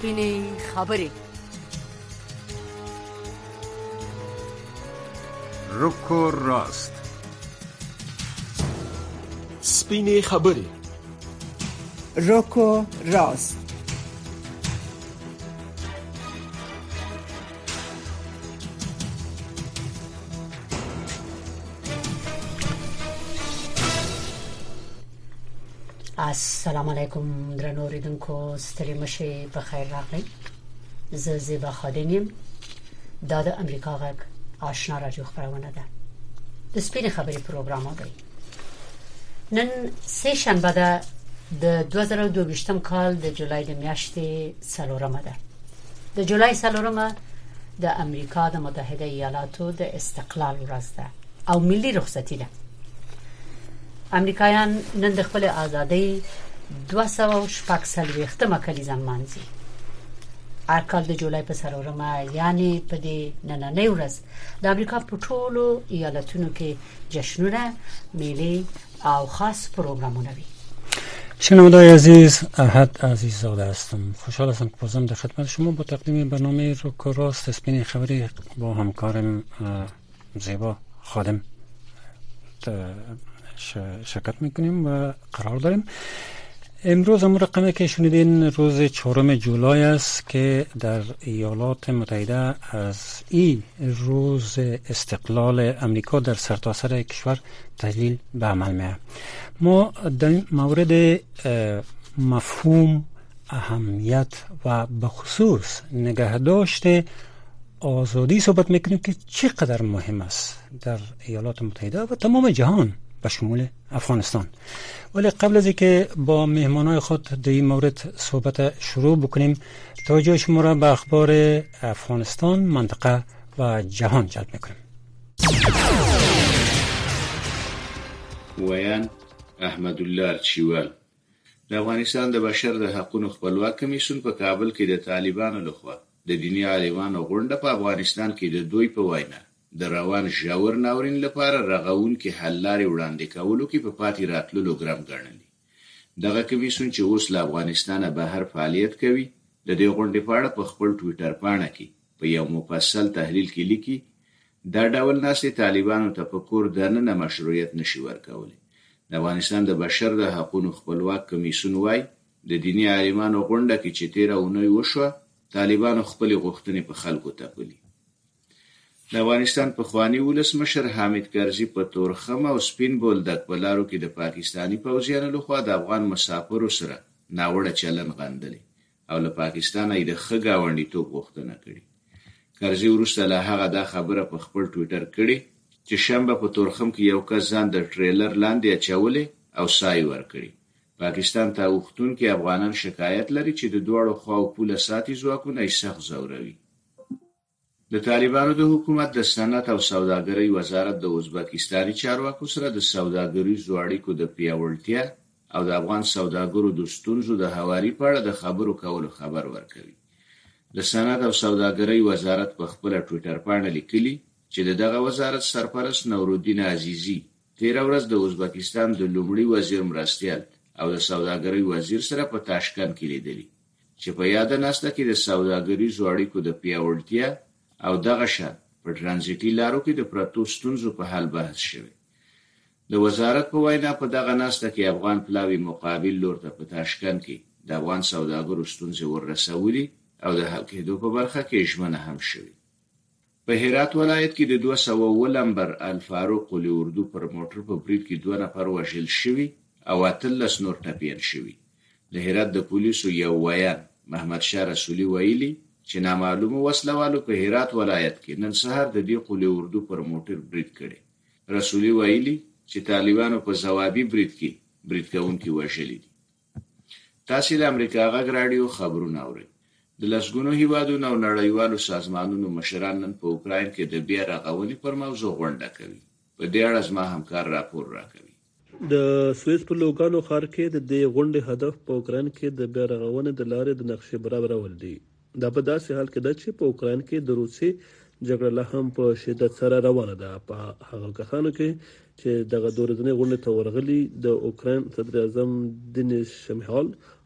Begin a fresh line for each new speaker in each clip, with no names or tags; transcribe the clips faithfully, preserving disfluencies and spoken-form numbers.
سپینې خبرې.
رک و راست.
سپینې خبرې.
رک و راست.
السلام علیکم درنو اوریدونکو، ستړي مشه په خیر راغلی. زه زیبا خادم یم. دا د امریکا غږ آشنا راډیو خبرونه ده. د سپینې خبرې پروګرام دی. نن سه شنبه ده د دوه زره او دوه ویشتم کال د جولای د میاشتې څلورمه ده. د جولای څلورمه د امریکا د متحده ایالاتو د استقلال ورځ ده او ملي رخصتي ده. امریکایان نن د خپل ازادۍ دوه سوه شپږ څلوېښتمه کلیزه نمانځي. هر کال د جولای په څلورمه یعنی په دې نننۍ ورځ د امریکا په ټولو ایالتونو کې جشنونه، میلې او خاص پروګرامونه وي.
شنونده‌های عزیز، احد عزیززاده هستم. خوشحال هستم که بازم در خدمت شما با تقدیم برنامه رک و راست سپینې خبرې با همکارم زیبا خادم شرکت میکنیم و قرار داریم. امروز هم رقمی که شنیدین روز چهارم جولای است که در ایالات متحده از این روز استقلال امریکا در سرتاسر کشور تجلیل به عمل میاد. ما در مورد مفهوم، اهمیت و بخصوص نگهداشت آزادی صحبت میکنیم که چقدر مهم است در ایالات متحده و تمام جهان به شمول افغانستان. ولی قبل از اینکه با مهمانای خود در این مورد صحبت شروع بکنیم، توجه شما را به اخبار افغانستان، منطقه و جهان جلب میکنیم.
ویان احمد الله ارچیوال. د افغانستان د بشر د حقوقو خپلواک کمیسیون په کابل کې د طالبانو لخوا د دیني عالمانو غونډه په افغانستان کې د دوی په وینا د روان ژور ناورین لپاره رغون کې حل لارې وړاندې کولو کې په پاتې راتللو ګرام ګڼلي. دغه کمیسیون چې اوس له افغانستانه بهر فعالیت کوي، د دې غونډې په اړه په خپل ټویټر پاڼه کې په یو مفصل تحلیل کې لیکي دا ډول ناستې طالبانو ته په کور دننه مشروعیت نشي ورکولی. د افغانستان د بشر د حقوقو خپلواک کمیسیون وايي د دیني عالمانو غونډه کې چې تیره اونۍ وشوه، طالبانو خپل غوښتنې په خلکو تپلي. د افغانستان پخوانی ولسمشر حامد کرزي په تورخم او سپین بولدک په لارو کې د پاکستانی پوځیانو لخوا د افغان مسافرو سره ناوړه چلن غندلی او له پاکستانه یې د ښه ګاونډیتوب غوښتنه کړې. کرزي وروسته له هغه دا خبره په خپل ټویټر کړې چې شنبه په تورخم کې یو کس ځان د ټریلر لاندې اچولی او سای ورکړي. پاکستان ته اوښتونکي افغانان شکایت لري چې د دواړو خواو پوله ساتي ځواکونه یې سخت ځوروي. د طالبانو د حکومت د صنعت او سوداګرۍ وزارت د ازبکستاني چارواکو سره د سوداګریزو اړیکو د پیاوړتیا او د افغان سوداګرو د ستونزو د هواري په اړه د خبرو کولو خبر ورکوي. د صنعت او سوداګرۍ وزارت په خپل ټویټر باندې لیکلي چې دغه وزارت سرپرست نورالدین عزیزی تیره ورځ د ازبکستان د لومړي وزیر مرستیال او د سوداګرۍ وزیر سره په تاشکند کې لیدلي چې په یاد ناسته کې د سوداګریزو اړیکو د پیاوړتیا او دغه شان په ترانزیتي لارو کې د پرتو ستونزو په حل بحث شوی. د وزارت په وینا په دغه ناسته کې افغان پلاوی مقابل لور ته په تاشکند کې د افغان سوداګرو ستونزې ورسولي او د حل کېدو په برخه کې ژمنه هم شوی. په هرات ولایت کې د دوه سوه اووه لمبر الفاروق قلی اردو پر موټر په برید کې دوه نفر وژل شوي او اتلس نور ټپیان شوي. د هرات د پولیسو یو ویان محمد شاه رسولي ویلي چې نامعلومه وسلوالو په هرات ولایت کې نن سهار د دې قلی اردو پر موټر برید کړي. رسولي ویلي چې طالبانو په ځوابي برید کې برید کوونکي وژلي دي. تاسو د امریکا غږ راډیو خبرونه اورئ. د لسګونو هیوادونو او نړیوالو سازمانونو مشران نن په اوکراین کې د بیا رغونې پر موضوع غونډه کوي. په دې اړه زما همکار راپور راکوي.
د سویس په لوګانو ښار کې د دې غونډې هدف په اوکراین کې د بیا رغونې د لارې د نقشې برابرول دي. دا په داسې حال کې ده چې په اوکراین کې د روسي جګړه لا هم په شدت سره روانه ده. په هغه کسانو کې چې دغه دورځنې غونډې ته ورغلي د اوکراین صدر اعظم دینیس شمهال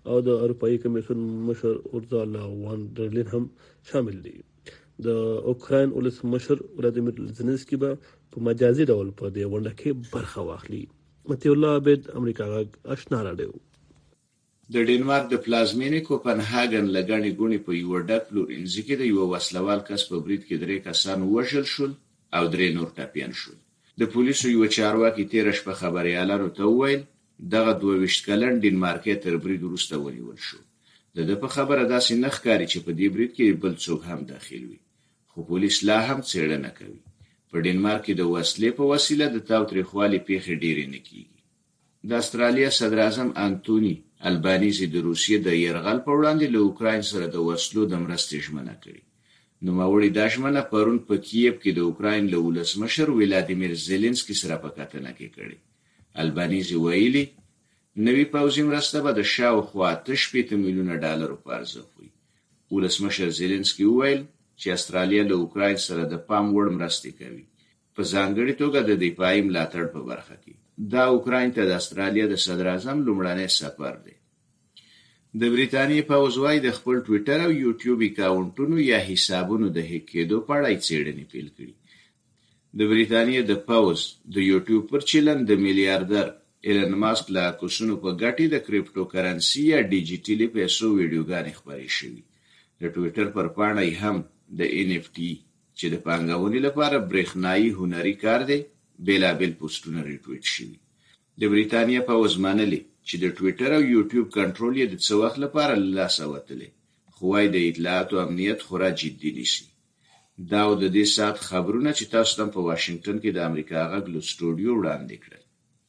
او د اروپאי کمیسیون مشر اورزالا وان ډرلین هم شامل دي. د اوکراین ولس مشر ولادیمیر زلنسکي به په مجازي ډول په دې غونډه کې برخه واخلي. متي الله عبد امریکا غږ آشنا راډیو.
د ډنمارک د پلازمینې کوپنهاګن لګنې ګونې په یو ډک فلورنسي کې د یو وسلوال کس په برید کې درې کسان وژل شول او درې نور ټپیان شول. د پولیسو یو چارواکي تیر شپه خبريالانو ته وویل دغه دوه ویشت کلن ډنمارکي تر برید وروسته ونیول شو. د د په خبره داسې نه ښکاري چې په دې برید کې بل څوک هم داخل وي، خو پولیس لا هم څېړنه کوي. په ډنمارک کې د وسلې په وسیله د تاوتریخوالي پیښې ډېرې نه کیږي. د استرالیا صدر اعظم انټونی البانیزي د روسیې د یرغل په وړاندې له اوکراین سره د وسلو د مرستې ژمنه کړې. نوموړي دا ژمنه پرون په کیف کې د اوکراین له ولسمشر ولادیمیر زلنسکي سره په کتنه کې کړې. البانیزي ویلي نوی پوځي مرسته به د شاوخوا اته شپېته میلیونه ډالرو په ارزښت وي. ولسمشر زلنسکي وویل چې استرالیا له اوکراین سره د پام وړ مرستې کوي، په ځانګړې توګه د دفاعي ملاتړ په برخه کې. دا اوکراین ته د استرالیا د صدر اعظم لومړنی سفر دی. د بریتانیې پوځ وايي د خپل ټویټر او یوټیوب اکاونټونو یا حسابونو د هیک کېدو په اړه څېړنې پیل کړي. د بریتانیې د پوځ د یوټیوب پر چینل د میلیاردر ایلن ماسک له کوسونو په ګټې د کریپټو کرنسي یا ډیجیټلي پیسو ویډیوګانې خپرې شوي. د ټویټر پر پاڼه هم د ان اف ټي چې د پانګونې لپاره برېښنایي هنري کار دی بیلابیل پوسټونه ریټویټ شوي. د بریتانیا پوځ منلي چې د ټویټر او یوټیوب کنټرول یې د څه وخت لپاره له لاسه وتلی، خو وايي د اطلاعاتو امنیت خورا جدي نیسي. دا او د دې ساعت خبرونه چې تاسو ته په واشنگټن کې د امریکا غږ له سټوډیو وړاندې کړل.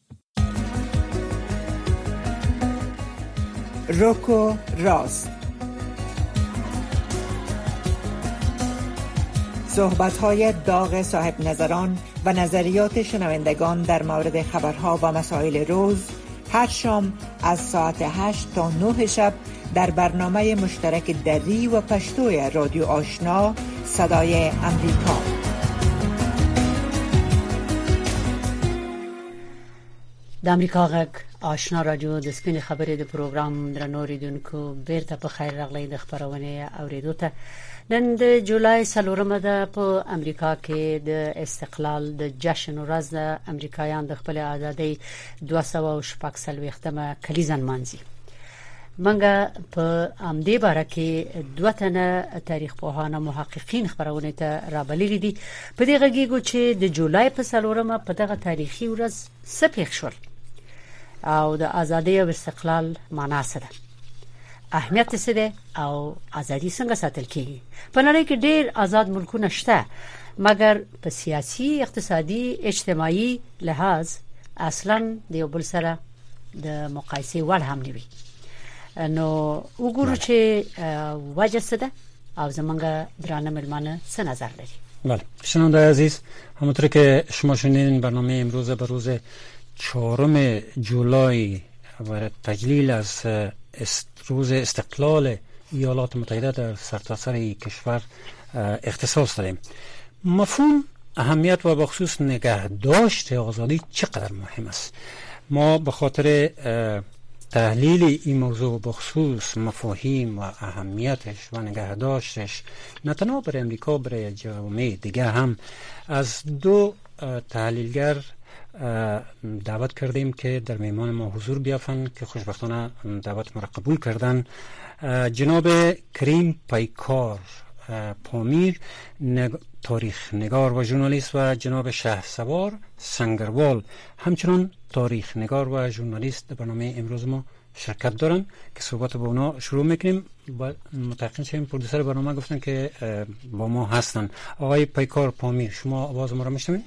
روکو راست، صحبت‌های داغ صاحب نظران و نظریات شنوندگان در مورد خبرها و مسائل روز هر شام از ساعت هشت تا نه شب در برنامه مشترک دری و پشتوی رادیو آشنا صدای امریکا.
د امریکا غږ آشنا رادیو د سپین خبرې د پروګرام درنوریدونکو بیرته په خیر راغلی د خبرونه اوریدو ته. نن د جولای څلورمه ده په امریکا کې د استقلال د جشن ورځ د امریکایان د خپل ازادۍ دوه سوه او شپږ څلوېښتمه کلیزه نمانځي. منګه په امدې باره کې دوه تنه تاریخ پوهانه محققین خبرونه ته رابللي دي. په دې غږیږو چې د جولای په څلورمه په دغه تاریخي ورځ څه پیښ شول او د ازادۍ او استقلال معنا څه ده، اهمیت څه ده او ازادي څنګه ساتل کیږي. په نړۍ کې ډېر آزاد ملکونه شته، مګر په سیاسي، اقتصادي، اجتماعي لحاظ اصلا د یو بل سره د مقایسې وړ هم نه وي. نو وګورو چې وجه څه ده او زمونږ درانه ملمانه څه نظر لري.
بله شنونده عزیز، همونطور که شما شنیدین برنامه امروز به روز چهارم جولای و تجلیل از روز استقلال ایالات متحده در سرتاسر کشور اختصاص دادیم. مفهوم اهمیت و بخصوص نگهداشت آزادی چقدر مهم است. ما به خاطر تحلیل این موضوع بخصوص مفاهیم و اهمیتش و نگهداشتش نه تنها برای امریکا، برای جامعه دیگه هم از دو تحلیلگر دعوت کردیم که در میهمان ما حضور بیافن که خوشبختانه دعوت ما را قبول کردن. جناب کریم پیکار پامیر نگ... تاریخ نگار و ژورنالیست و جناب شهسوار سنگروال همچنان تاریخ نگار و ژورنالیست در برنامه امروز ما شرکت دارن که صحبت با اونا شروع میکنیم. با متقین شیم پرودوسر برنامه گفتن که با ما هستن. آقای پیکار پامیر، شما آواز ما را میشنوید؟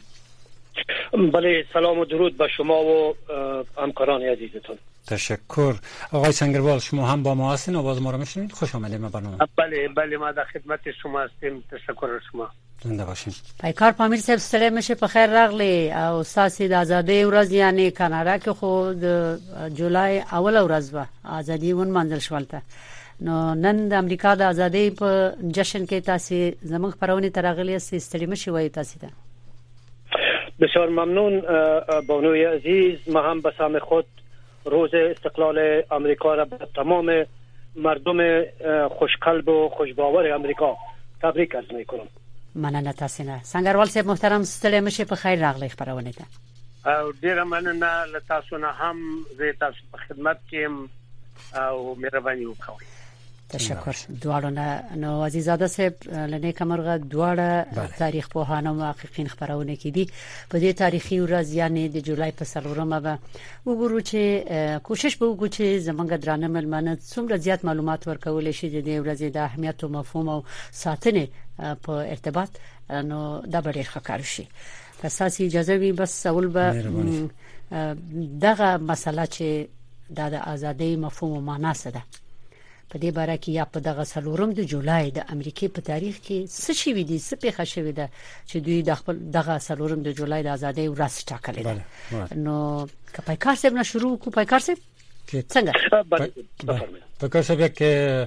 بله، سلام و درود به شما و همکاران عزیزتون.
تشکر. آقای سنگروال، شما هم با ما هستین، آواز ما را میشنوید؟ خوش آمدید به برنامه.
بله بله، ما در خدمت شما هستیم. تشکر از شما.
زنده باشین.
پیکار پامیر صاحب، ستړی مشه په خیر راغلی. او ساسي د ازادۍ ورځ یعنی کاناډا کې خو د جولای اوله ورځ و ازادي ونمانځل شولته. نو نن د امریکا د ازادۍ په جشن کې تاسو زموږ خبرونه ترغلي است. ستړي مشه وای تاسو ته.
بسیار ممنون بانوی عزیز. ما هم به سهم خود روز استقلال امریکا را به تمام مردم خوشقلب و خوشباور امریکا تبریک عرض میکنم.
مننه تاسو نه. سنگروال صاحب محترم ستړي مشه په خیر راغلی خبرونه ده.
او ډیره مننه له تاسو نه هم زه تاسو په خدمت کې او مهرباني وکړئ.
تشکر. دواړو نه نو عزیزاده صاحب لنه کمرغه دواړه تاریخ پوهانو محققین خبرونه کړي په دې تاریخي ورځ یعنی د جولای په څلورمه به وګورو چې کوشش به وکړو چې زمونږ درانه ملمنه څومره زیات معلومات ورکول شي د دې ورځې د اهمیت او مفهوم او ساتنې په ارتباط نو دا به ډېر ښه کار شي. اساسي اجازه وي بس اول به دغه مسله چې د ازادۍ مفهوم او معنا څه ده په دې باره کې یا په دغه څلورم د جولای د امریکای په تاریخ کې څه شي وي دي څه پیښه شوې ده چې دوی د خپل دغه څلورم د جولای د ازادۍ ورځ ټاکلې ده. نو که پایکار صاحب نه شروع کو پایکار صاحب څنګه
پایکار صاحب یک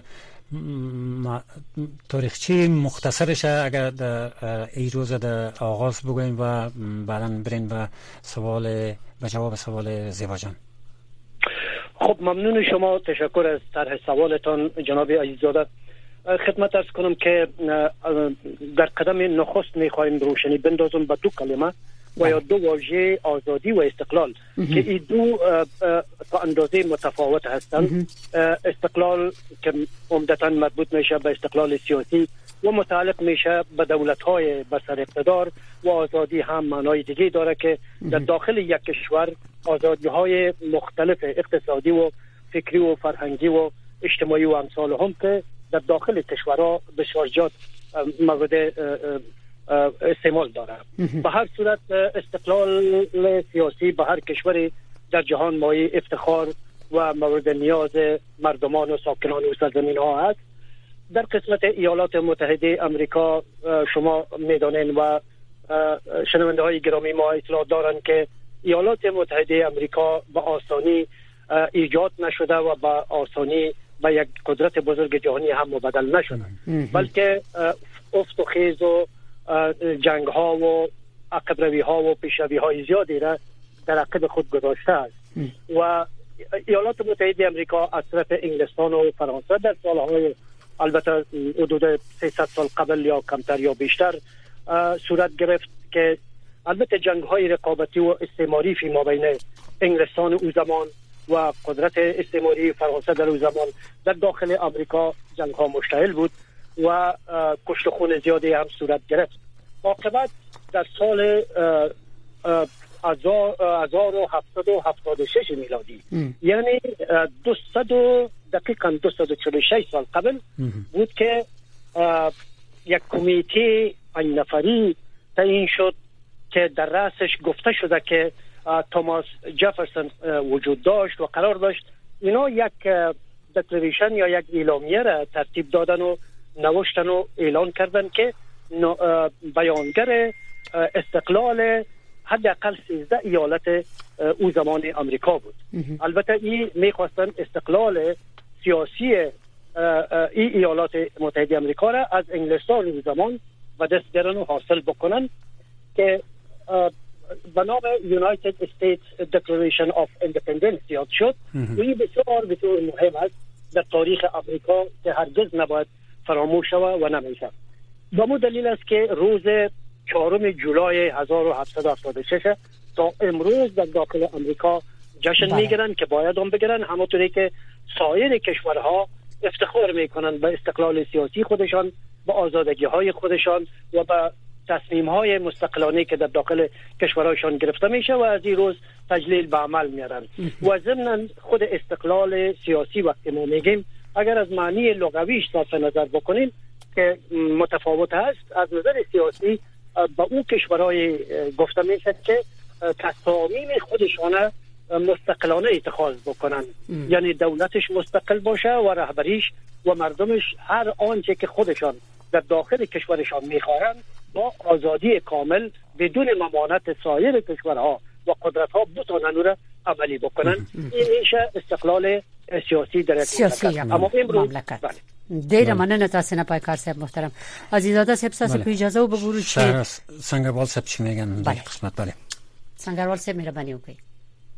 تاریخچه مختصرش اگر در این روز در آغاز بگویم و بعداً بریم و سوال به جواب سوال زیبا جان.
خب ممنون شما. تشکر از طرح سوالتان جناب عزیزاده. خدمت عرض کنم که در قدم نخست میخوایم روشنی بندازم به دو کلمه و یا دو واژه آزادی و استقلال که این دو تا اندازه متفاوت هستند. استقلال که عمدتاً مربوط میشه به استقلال سیاسی و متعلق میشه به دولت‌های بسر اقتدار و آزادی هم معنای دیگه داره که در داخل یک کشور آزادی‌های مختلف اقتصادی و فکری و فرهنگی و اجتماعی و امثال هم که در داخل کشورها بسیار زیاد مورد استعمال داره. به هر صورت استقلال سیاسی به هر کشوری در جهان مایه افتخار و مورد نیاز مردمان و ساکنان و سرزمین ها است. در قسمت ایالات متحده امریکا شما میدانین و شنونده های گرامی ما اطلاع دارند که ایالات متحده امریکا به آسانی ایجاد نشده و به آسانی به یک قدرت بزرگ جهانی هم مبدل نشده، بلکه افت و خیز و جنگ ها و عقب روی ها و پیشروی های زیادی را در عقب خود گذاشته است و ایالات متحده امریکا از طرف انگلستان و فرانسه در سالهای البته حدود سیصد سال قبل یا کمتر یا بیشتر صورت گرفت که البته جنگ های رقابتی و استعماری فی ما بین انگلستان او زمان و قدرت استعماری فرانسه در او زمان در داخل امریکا جنگ ها مشتعل بود و کشت خون زیادی هم صورت گرفت. عاقبت در سال هزار و هفتصد و هفتاد و شش میلادی یعنی دویست دقیقاً دویست و چهل و شش سال قبل بود که یک کمیته پنج نفری تعیین شد که در رأسش گفته شده که توماس جفرسون وجود داشت و قرار داشت اینا یک دکلریشن یا یک اعلامیه را ترتیب دادن و نوشتن و اعلان کردن که بیانگر استقلال حداقل سیزده ایالت او زمان امریکا بود. البته این میخواستن استقلال سیاسی این ایالات متحده امریکا را از انگلستان او زمان و دست بیارن و حاصل بکنن که به نام United States Declaration of Independence یاد شد. این بسیار بسیار مهم است در تاریخ امریکا که هرگز نباید فراموش شود و نمیشه. به مو دلیل است که روز چهارم جولای هزار و هفتصد و هفتاد و شش تا امروز در داخل امریکا جشن بله. میگیرن که باید هم بگیرن، همونطوری که سایر کشورها افتخار میکنن به استقلال سیاسی خودشان، به آزادگی های خودشان و به تصمیم های مستقلانه که در داخل کشورهایشان گرفته میشه و از این روز تجلیل به عمل میارن. و ضمن خود استقلال سیاسی وقتی ما میگیم اگر از معنی لغویش صرف نظر بکنیم که متفاوت هست، از نظر سیاسی با اون کشورهای گفته میشه که تصامیم خودشان مستقلانه اتخاذ بکنن، یعنی دولتش مستقل باشه و رهبریش و مردمش هر آنچه که خودشان در داخل کشورشان میخواهند با آزادی کامل بدون ممانعت سایر کشورها و قدرت‌ها بتونن اون را عملی بکنن. این میشه استقلال سیاسی در
سیاسی
اما
مملکت. دیر مننه تاسو نه پایکار صاحب محترم. عزیزاده صاحب تاسو په اجازه وګورئ چې
سنگروال صاحب چی میگن در قسمت. بله
سنگروال صاحب مهرباني وکړئ.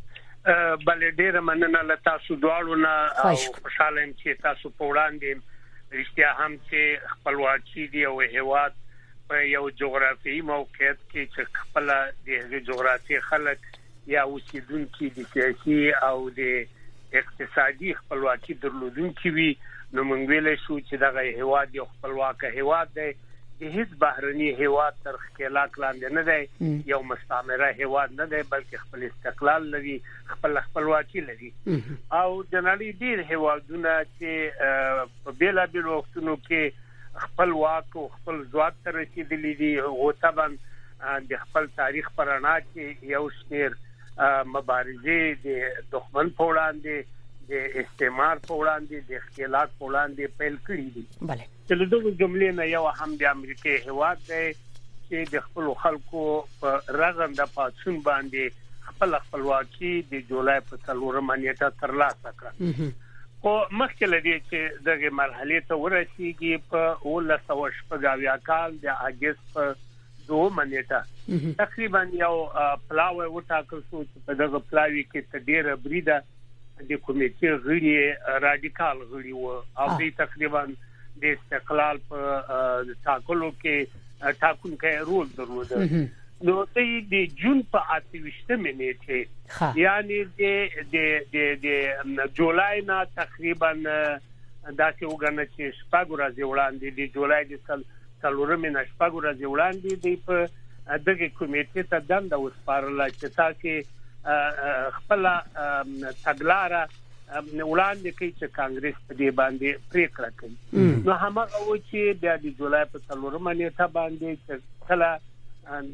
بلې ډیره مننه له تاسو دواړو نه او خوشاله یم چې تاسو په وړاندې رښتیا هم چې خپلواکي دی او هیواد په یو جغرافیایي موقعیت کې چې خپل د جغرافیایي خلک یا اوسیدونکو د سیاسي او د اقتصادي خپلواکي درلودونکو وي نو موږ ویل شو چې دغه هیواد یو خپلواک هیواد دی د هیڅ بهرني هیواد تر خلاق لاندې نه دی یو مستعمره هیواد نه دی بلکې خپل استقلال لري خپل خپلواکي لري او د نړۍ ډیر هیوادونه چې په بیلا بیل وختونو کې خپل واک او خپل ځواک ته رسیدلي دي او طبعا د خپل تاریخ پرانا کې یو شمیر مبارزې د دښمن په وړاندې د استعمار په وړاندې د اختلاف په وړاندې پیل کړی دي
بله
چې له دغه جملې نه یو هم د امریکای هیواد دی چې د خپل خلکو په رغنده پاتون باندې خپل خپلواکي د جولای په څلورمه نیټه ترلاسه کړه او مخکې لدی چې دغه مرحله ته ورسیږي په ولس او شپږاویا کال د اگست په دوه نیټه تقریبا یو پلاوی وټاکل شو چې په دغه پلاوی کې تدیر بریده د کمیټې غړي رادیکال غړي وو او د تقریبا د استقلال په تاکلو کې ټاکونکي رول درلود نو د جون په اتويشتمه نیټه یعنی د د د جولای نه تقریبا داسې وګڼل چې شپږ ورځې وړاندې د جولای د څلورمې نه شپږ ورځې وړاندې د په دغه کمیټې ته دنده وسپارله چې تاسو خپل تګلاره وړاندې کوي چې کانګرس په دې باندې پریکړه کوي نو هغه و چې د جولای په څلورمه نیټه باندې چې کله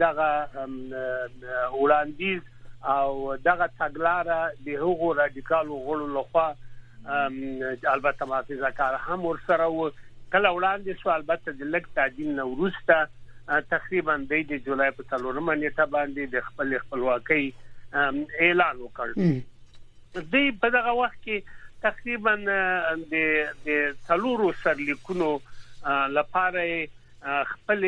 دغه وړاندیز او دغه تګلاره د هغو رادیکالو غړو لخوا البته مافیزه کار هم ورسره و کله وړاندې شو البته د لک تعدیل نو وروسته تقریبا د جولای په څلورمه نیټه باندې د خپل خپلواکۍ اعلان وکړ د په دغه وخت کې تقریبا د د څلورو سرلیکونو لپاره خپل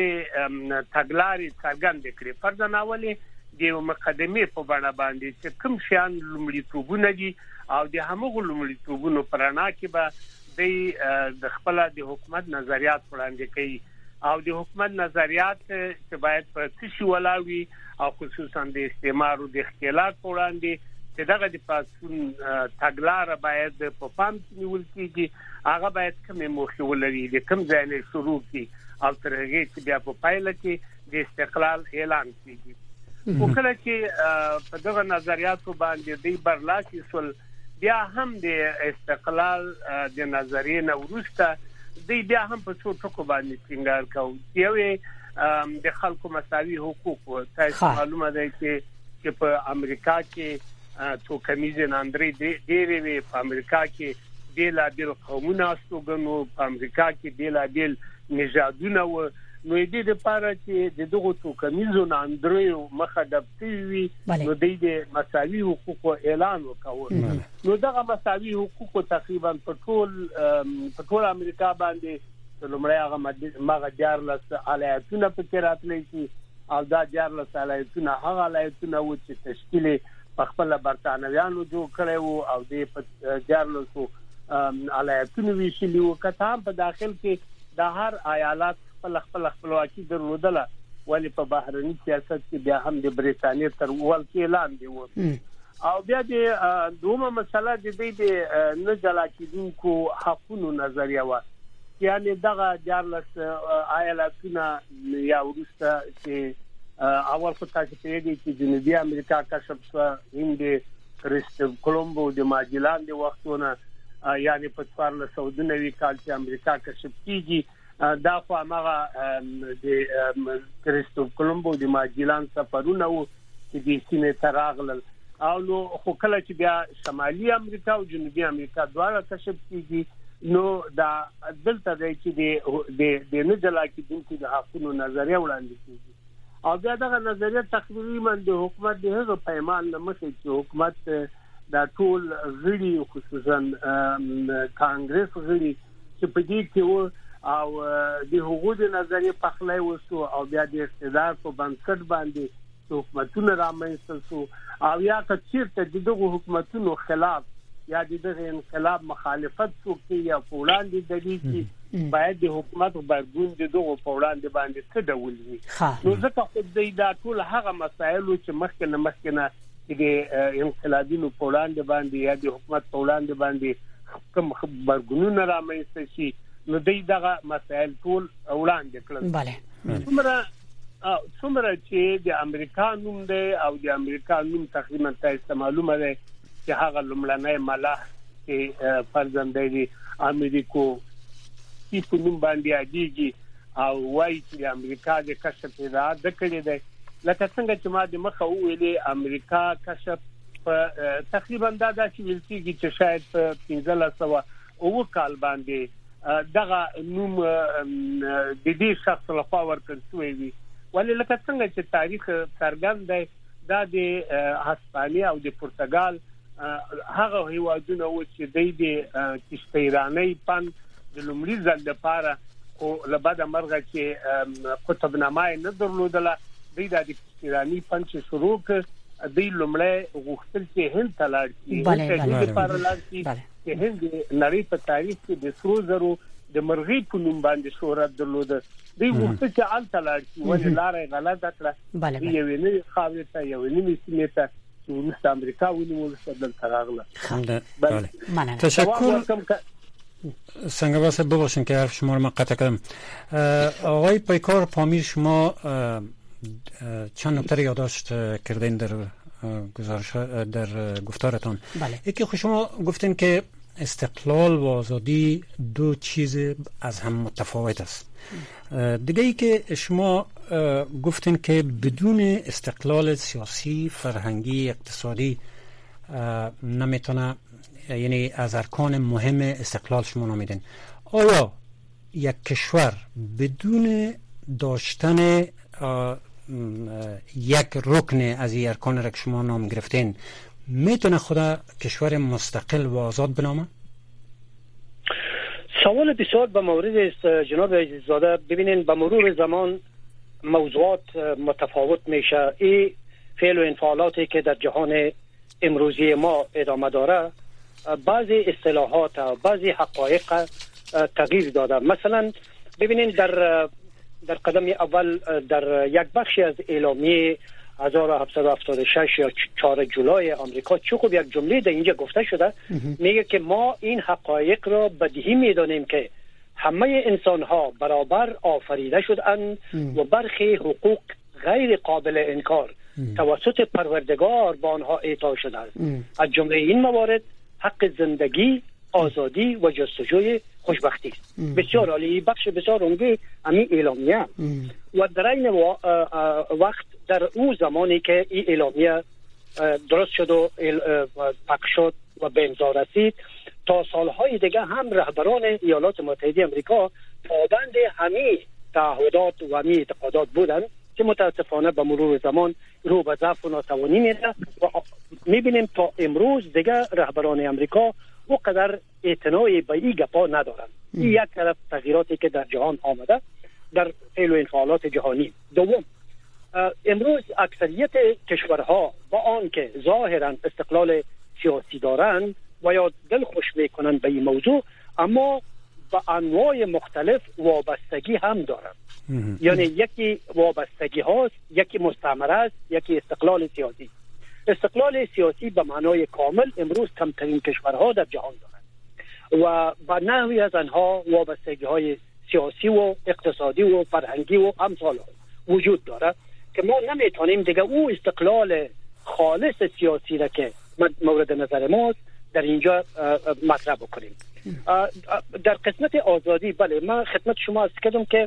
تګلارې څرګند کړې پردناولې د مقدمه په بڼه باندې چې کوم شیان لومړیتوبونه دي او د همغو لومړیتوبونو پرانا کې به د خپل د حکومت نظریات وړاندې کوي او د حکومت نظریات چې باید په څه ولاوي او خصوصا د استعمار او د اختلاف وړاندې چې دغه د پاتون تګلارې باید په پام کې نیول کېږي هغه باید کوم موخه ولري د کوم ځای نه شروع کی او تر هغه چې بیا په پایله کې د استقلال اعلان کیږي او کله چې په دغه نظریاتو باندې د برلاسي سول بیا هم د استقلال د نظریې نه ورسته د بیا هم په څو ټکو باندې څنګه کوي یو د خلکو مساوي حقوق تاسو معلومه ده چې په امریکا کې تو کمیزن اندري ډېری وی په امریکا کې بیل بیل قومونه استوګنو په امریکا کې بیل بیل نژادونه و نو دې لپاره چې دغه تو کمیزن اندري مخه د پی نو د مساوي حقوق اعلان وکاوه نو دغه مساوي حقوق تقریبا په ټول په ټول امریکا باندې لومړی هغه مغه جارلس الایتونه په کې راتللی شي او دا جارلس الایتونه هغه الایتونه و چې تشکیل په خپل برتانویانو جوړ کړي وو او د جارلسو الایتونه ویشلی وو کته په داخل کې د هر ایالت خپل خپل خپلواکي درلودله ولی په بهرني سیاست کې بیا هم د بریټانیا تر ول کې اعلان دی وو او بیا د دومره مسله د دې نه جلا کېدونکو حقوقو نظریه و یعنی دغه جارلس ایالتونه یا ورسته چې اول خو تاسو ته دی چې جنوبي امریکا کشف شو هند کریسټوف کولمبو د ماجلان د وختونه یعنی په څوارلس سوه نوي کال کې امریکا کشف کیږي دا خو هغه د کریسټوف کولمبو د ماجلان سفرونه وو چې د سیمې تراغلل او نو خو کله چې بیا شمالي امریکا او جنوبي امریکا دواړه کشف کیږي نو دا دلته دی چې د د نه جلا کېدونکو د حقوقو نظریه وړاندې کیږي او بیا دغه نظریه تقریبا د حکومت د هغه پیمان لمخې چې حکومت د ټول غړي خصوصا کانګرس غړي چې په دې کې و او د حقوقو نظریه پخلای وسو او بیا د اقتدار په بنسټ باندې حکومتونه رامنځته شو او یا که چیرته د دغه حکومتونو خلاف یا د دغه انقلاب مخالفت وکړي یا وړاندې دلیږي باید د حکومت برګون د دغه وړاندې باندې څه ډول وي نو ځکه خو د ټول هغه مسایل چې مخکې نه مخکې نه د انقلابینو وړاندې باندې یا د حکومت وړاندې باندې کوم برګونونه رامنځته شي نو دغه مسایل ټول وړاندې کړل
bale
څومره څومره چې د امریکا نوم دی او د امریکا نوم تقریبا تاسو معلومه ده چې هغه لمړنۍ ملاح چې فرزندې دي امریکو چې په نوم باندې اډیږي او وايي چې امریکا د کشف پیدا د کړی دی لکه څنګه چې ما د مخه ویلې امریکا کشف په تقریبا دا د چیلسیږي چې شاید په پنځه سوه او کال باندې دغه نوم د دې شخص لخوا ورکړل شوی وي ولې لکه څنګه چې تاریخ څرګند دی دا د هسپانیا او د پرتګال هغه هیوادونه و چې د کشتیرانۍ پن د لومړي ځل لپاره او لبدا مرغه چې قطبنامه نه درلودله د د کشتیرانۍ پن چې شروع کړ د لومړی غوښتل چې هند ته لاړ شي د لپاره لاړ شي چې هند نړۍ په تاریخ کې د سرو زرو د مرغۍ په نوم باندې شهرت درلوده دوی غوښتل چې الته لاړ شي ولې لارې غلطه کړه یو نه خاورې ته یو نه سیمه ته چې ولس امریکا ونیول شو دلته راغله
بله تشکر سنگ واسه بباشین که حرف شما رو من قطع کردم آقای پیکار پامیر شما چند نکته یادداشت کردین در گزارش در گفتارتان
بله.
یکی خود شما گفتین که استقلال و آزادی دو چیز از هم متفاوت است دیگه ای که شما گفتین که بدون استقلال سیاسی فرهنگی اقتصادی نمیتونه یعنی از ارکان مهم استقلال شما نامیدین آیا یک کشور بدون داشتن یک رکن از این ارکان را که شما نام گرفتین میتونه خدا کشور مستقل و آزاد بنامه؟
سوال بسیار به مورد جناب عزیززاده. ببینین به مرور زمان موضوعات متفاوت میشه. این فعل و انفعالاتی که در جهان امروزی ما ادامه داره بعضی اصطلاحات و بعضی حقایق تغییر داده. مثلا ببینین در در قدم اول در یک بخشی از اعلامیه هزار و هفتصد و هفتاد و شش یا چهارم جولای آمریکا چه خوب یک جمله در اینجا گفته شده میگه که ما این حقایق را بدیهی میدانیم که همه انسان ها برابر آفریده شدند و برخی حقوق غیر قابل انکار توسط پروردگار به آنها اعطا شده است. از جمله این موارد حق زندگی، آزادی و جستجوی خوشبختی است. بسیار عالی، بخش بسیار عمده همین اعلامیه و در این وقت در اون زمانی که این اعلامیه درست شد و پخش شد و به امضا رسید تا سالهای دیگه هم رهبران ایالات متحده آمریکا پابند همین تعهدات و همین اعتقادات بودند که متاسفانه به مرور زمان رو به ضعف و ناتوانی میره و میبینیم تا امروز دیگه رهبران امریکا وقدر اعتنایی به این گپا ندارن. این یک طرف تغییراتی که در جهان آمده در فعل و انفعالات جهانی. دوم، امروز اکثریت کشورها با آن که ظاهرا استقلال سیاسی دارند و یا دل خوش میکنند به این موضوع اما با انواع مختلف وابستگی هم دارند. یعنی یکی وابستگی هاست، یکی مستعمره است، یکی استقلال سیاسی. استقلال سیاسی به معنای کامل امروز کمترین کشورها در جهان دارند و با نحوی از آنها وابستگی های سیاسی و اقتصادی و فرهنگی و امثال وجود دارد که ما نمیتونیم دیگه او استقلال خالص سیاسی را که مورد نظر ماست در اینجا مطرح بکنیم. در قسمت آزادی بله من خدمت شما عرض کردم که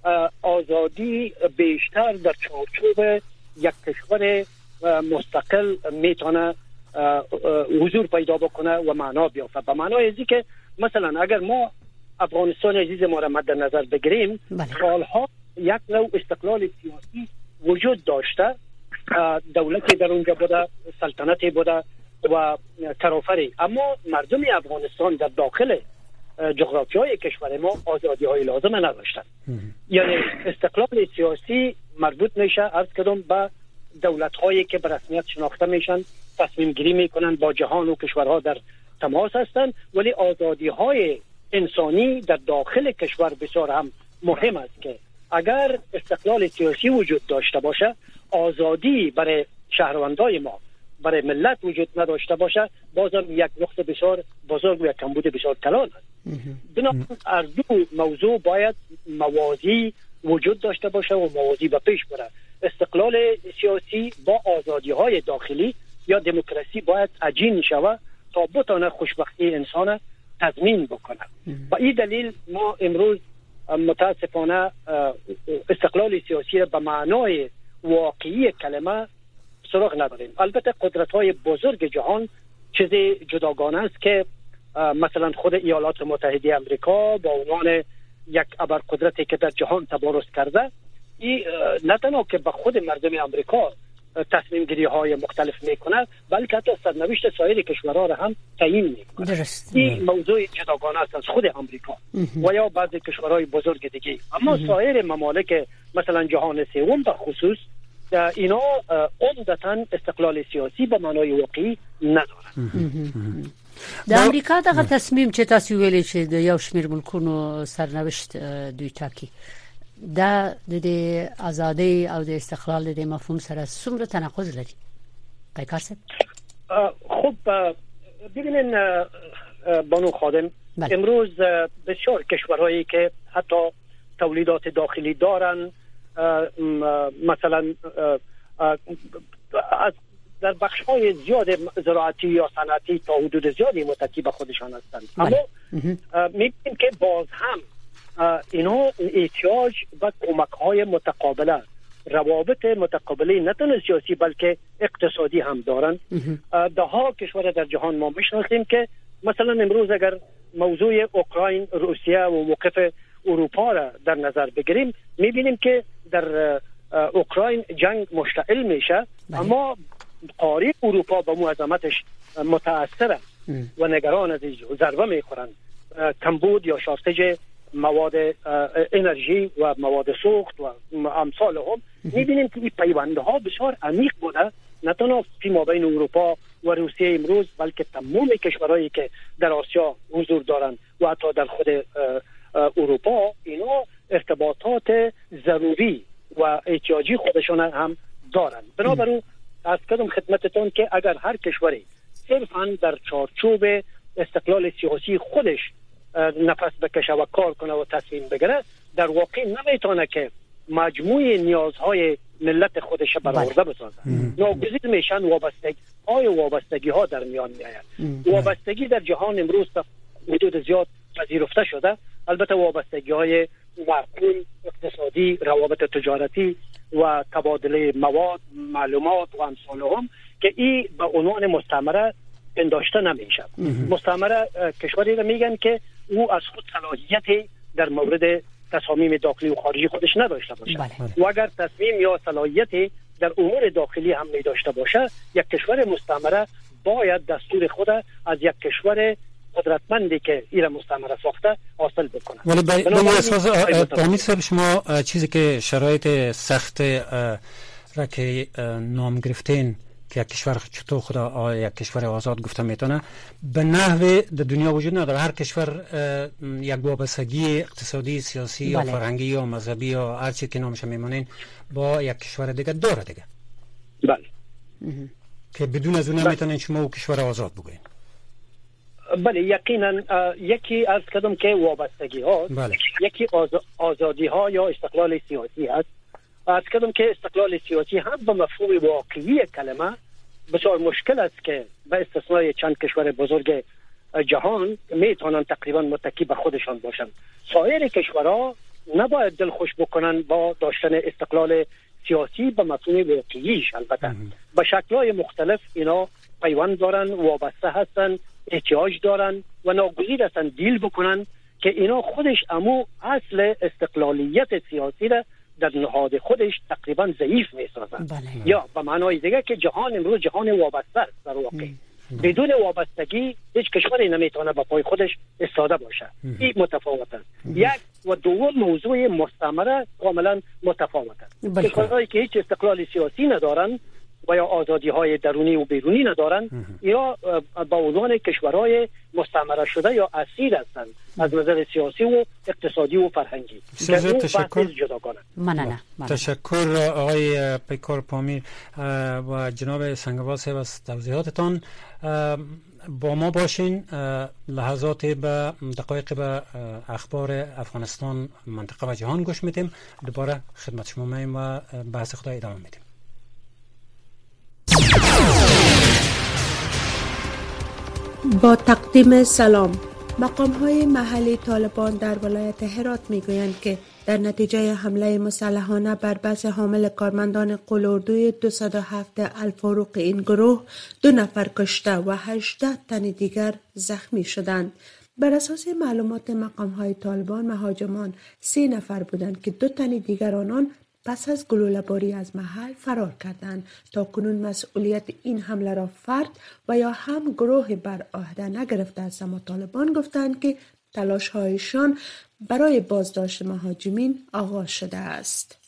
آزادی بیشتر در چارچوب یک کشور مستقل میتونه حضور پیدا بکنه و معنا بیافته. به معنای ازی که مثلا اگر ما افغانستان عزیز ما را مد نظر بگیریم سالها یک نوع استقلال سیاسی وجود داشته، دولتی در اونجا بوده، سلطنتی بوده و کارآفری، اما مردم افغانستان در داخل جغرافیای کشور ما آزادی های لازم نداشتن. یعنی استقلال سیاسی مربوط میشه عرض کردم به دولت‌هایی که به رسمیت شناخته میشن تصمیم گیری میکنن، با جهان و کشورها در تماس هستند، ولی آزادی‌های انسانی در داخل کشور بسیار هم مهم است که اگر استقلال سیاسی وجود داشته باشه، آزادی برای شهروندای ما، برای ملت وجود نداشته باشه، بازم یک نقطه بسیار بزرگ و یک کمبود بسیار کلان است. بنابراین از دو موضوع باید موازی وجود داشته باشه و موازی به پیش بره. استقلال سیاسی با آزادی‌های داخلی یا دموکراسی باید عجین شود تا بتونه خوشبختی انسان تضمین بکنه. و این دلیل ما امروز متاسفانه استقلال سیاسی به معنای واقعی کلمه سراغ نداریم. البته قدرت‌های بزرگ جهان چیز جداگانه است که مثلا خود ایالات متحده آمریکا با عنوان یک ابرقدرتی که در جهان تبارز کرده، این نه تنها که به خود مردم آمریکا تصمیم گیری های مختلف میکنه، بلکه حتی سرنوشت سایر کشورها را هم تعیین میکنه. درست. این موضوع جداگانه است از خود آمریکا و یا بعضی کشورهای بزرگ دیگه. اما سایر ممالک مثلا جهان سوم به خصوص اینا عمدتاً استقلال سیاسی به معنای واقعی ندارن.
د امریکا دغه تصمیم چې تاسو ویلې چې د یو شمېر ملکونو سرنوشت دوی ټاکي، دا د ازادۍ او د استقلال د مفهوم سره څومره تناقض لري؟ پیکار صاحب
خب ببینین بانو خادم، بله. امروز بسیار کشورهایی که حتی تولیدات داخلی دارن، مثلا از در بخش‌های زیاد زراعتی یا صنعتی تا حدود زیادی متکی به خودشان هستند، اما می‌بینیم که باز هم اینا احتیاج به کمک‌های متقابله، روابط متقابله نه تنها سیاسی بلکه اقتصادی هم دارن. ده ها کشور در جهان ما میشناسیم که مثلا امروز اگر موضوع اوکراین، روسیه و موقف اروپا را در نظر بگیریم، می‌بینیم که در اوکراین جنگ مشتعل میشه، اما قاره اروپا به معظمتش متاثره و نگران از ضربه میخورن. کمبود یا شارتج مواد انرژی و مواد سوخت و امثال هم میبینیم که این پیوندها بسیار عمیق بوده، نه تنها فیما بین اروپا و روسیه امروز، بلکه تمام کشورهایی که در آسیا حضور دارن و حتی در خود اروپا، اینا ارتباطات ضروری و احتیاجی خودشون هم دارن. بنابراین از کدام خدمتتون که اگر هر کشوری صرفاً در چارچوب استقلال سیاسی خودش نفس بکشه و کار کنه و تصمیم بگیره، در واقع نمیتونه که مجموع نیازهای ملت خودش برآورده بسازه. ناگزیر میشن وابستگی های وابستگی ها در میان میآید. وابستگی در جهان امروز تا حدود زیاد پذیرفته شده، البته وابستگی های معقول، اقتصادی، روابط تجارتی و تبادله مواد، معلومات و امثال هم که این به عنوان مستعمره پنداشته نمیشه. مستعمره کشوری را میگن که او از خود صلاحیتی در مورد تصامیم داخلی و خارجی خودش نداشته باشه. بله. و اگر تصمیم یا صلاحیتی در امور داخلی هم می داشته باشه، یک کشور مستعمره باید دستور خود از یک کشور قدرتمندی که ایران مستعمره ساخته حاصل بکنه.
ولی به این اساس امید صاحب، شما چیزی که شرایط سخت را که نام گرفتین که یک کشور چطور خدا یک کشور آزاد گفته میتونه، به نحو در دنیا وجود نداره. هر کشور یک وابستگی اقتصادی، سیاسی، بله. یا فرهنگی یا مذهبی یا هر چیزی که نامش میمونین با یک کشور دیگه داره دیگه.
بله.
که بدون از اون نمیتونین شما او کشور آزاد بگوین.
بله، یقینا یکی از کدام که وابستگی ها، بله. یکی آز... آزادی ها یا استقلال سیاسی هست. از کدام که استقلال سیاسی هم به مفهوم واقعی کلمه بسیار مشکل است که به استثنای چند کشور بزرگ جهان میتونن تقریبا متکی به خودشان باشن. سایر کشورها نباید دلخوش بکنن با داشتن استقلال سیاسی به مفهوم واقعیش. البته به شکل‌های مختلف اینا پیوند دارن، وابسته هستن، احتیاج دارن و ناگزیر هستن دیل بکنن که اینا خودش امو اصل استقلالیت سیاسی را در نهاد خودش تقریبا ضعیف می‌سازن. بله. یا به معنای دیگه که جهان امروز جهان وابسته است در واقع. بدون وابستگی هیچ کشوری نمیتونه با پای خودش ایستاده باشه. این متفاوت است. یک و دوم موضوع مستعمره کاملا متفاوت است. کشورهایی که هیچ استقلال سیاسی ندارن و یا آزادی های درونی و بیرونی ندارن یا با عنوان کشورهای مستعمره شده یا اسیر هستند از نظر سیاسی و اقتصادی و فرهنگی.
تشکر.
جداگانه.
مننه.
تشکر آقای پیکار پامیر و جناب سنگوال صاحب از توضیحاتتان. با ما باشین، لحظات به دقایق به اخبار افغانستان، منطقه و جهان گوش میدیم. دوباره خدمت شما میایم و بحث خود ادامه میدیم.
با تقدیم سلام. مقام‌های محلی طالبان در ولایت هرات می‌گویند که در نتیجه حمله مسلحانه بر بس حامل کارمندان قلاردوی دویست و هفت الفاروق این گروه دو نفر کشته و هجده تن دیگر زخمی شدند. بر اساس معلومات مقام‌های طالبان، مهاجمان سه نفر بودند که دو تن دیگر آنان پس از گلوله‌باری از محل فرار کردند. تا کنون مسئولیت این حمله را فرد و یا هم گروه بر عهده نگرفته است، اما طالبان گفتند که تلاش‌هایشان برای بازداشت مهاجمین آغاز شده است.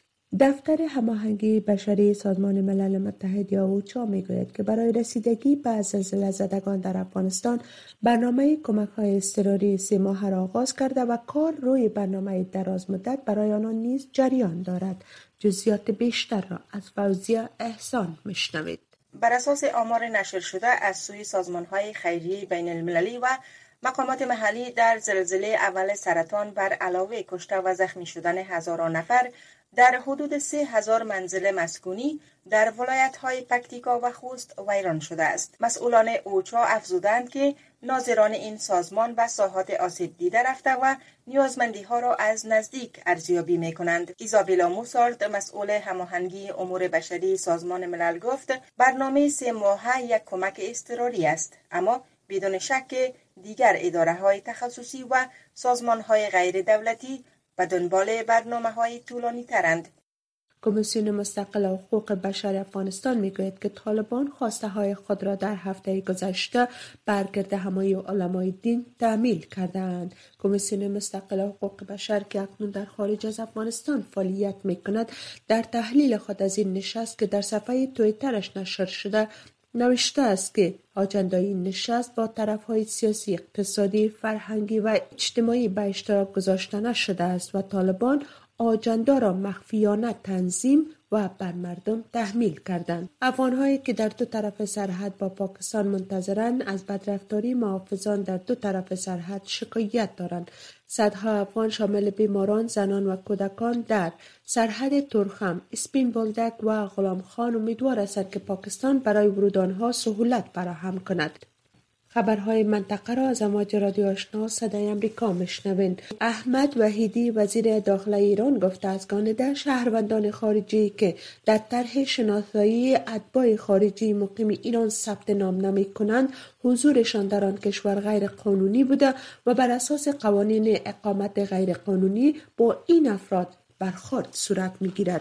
دفتر هماهنگی بشری سازمان ملل متحد یا اوچا میگوید که برای رسیدگی به زلزله زدگان در افغانستان برنامه کمک‌های اضطراری سه ماهه را آغاز کرده و کار روی برنامه دراز مدت برای آنان نیز جریان دارد. جزئیات بیشتر را از فوزیه احسان میشنوید.
بر اساس آمار نشر شده از سوی سازمان‌های خیریه بین المللی و مقامات محلی در زلزله اول سرطان بر علاوه کشته و زخمی شدن هزاران نفر در حدود سه هزار منزل مسکونی در ولایت‌های پکتیکا و خوست ویران شده است. مسئولان اوچا افزودند که ناظران این سازمان به ساحات آسیب دیده رفته و نیازمندی‌ها را از نزدیک ارزیابی می‌کنند. ایزابلا موسارد، مسئول هماهنگی امور بشری سازمان ملل گفت برنامه سه ماهه یک کمک اضطراری است، اما بدون شک دیگر اداره‌های تخصصی و سازمان‌های غیر دولتی به دنبال برنامه‌های طولانی ترند.
کمیسیون مستقل حقوق بشر افغانستان میگوید که طالبان خواسته های خود را در هفته گذشته بر گردهمایی علمای دین تعمیل کردند. کمیسیون مستقل حقوق بشر که اکنون در خارج از افغانستان فعالیت میکند، در تحلیل خود از این نشست که در صفحه توییترش نشر شده نوشته است که آجندای این نشست با طرفهای سیاسی، اقتصادی، فرهنگی و اجتماعی به اشتراک گذاشته نشده است و طالبان آجندا را مخفیانه تنظیم و بر مردم تحمیل کردند. افغان‌هایی که در دو طرف سرحد با پاکستان منتظرند از بدرفتاری محافظان در دو طرف سرحد شکایت دارند. صدها افغان شامل بیماران، زنان و کودکان در سرحد تورخم، اسپین بولدک و غلام خان امیدوار هستند که پاکستان برای ورود آنها سهولت فراهم کند. خبرهای منطقه را از امواج رادیو آشنا صدای امریکا میشنوید. احمد وحیدی وزیر داخله ایران گفته است که ده شهروندان خارجی که در طرح شناسایی اتباع خارجی مقیم ایران ثبت نام نمی کنند حضورشان در آن کشور غیر قانونی بوده و بر اساس قوانین اقامت غیر قانونی با این افراد برخورد صورت می گیرد.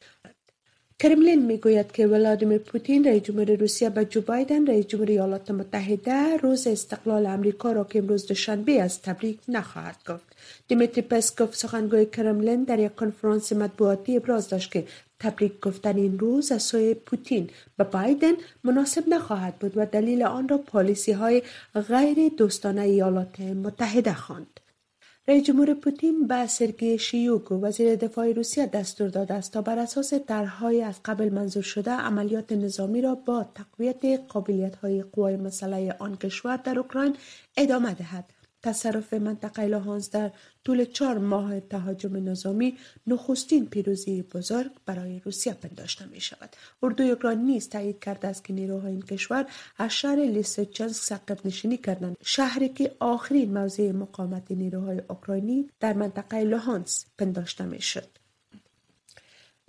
کرملین میگوید که ولادیمیر پوتین رئیس جمهور روسیه به جو بایدن رئیس جمهور ایالات متحده روز استقلال امریکا را که امروز دوشنبه است تبریک نخواهد گفت. دیمیتری پسکوف سخنگوی کرملین در یک کنفرانس مطبوعاتی ابراز داشت که تبریک گفتن این روز از سوی پوتین به بایدن مناسب نخواهد بود و دلیل آن را پالیسی های غیر دوستانه ایالات متحده خواند. رئیس جمهور پوتین به سرگئی شویگو وزیر دفاع روسیه دستور داده است تا بر اساس طرح‌های از قبل منظور شده عملیات نظامی را با تقویت قابلیت‌های قوای مسلح آن کشور در اوکراین ادامه دهد. تصرف منطقه لوهانس در طول چهار ماه تهاجم نظامی نخستین پیروزی بزرگ برای روسیه پنداشته می شود. اردوی اوکراین نیز تایید کرده است که نیروهای این کشور از شهر لیسچنسک سقط نشینی کردند، شهری که آخرین موضع مقاومت نیروهای اوکراینی در منطقه لوهانس پنداشته می شد.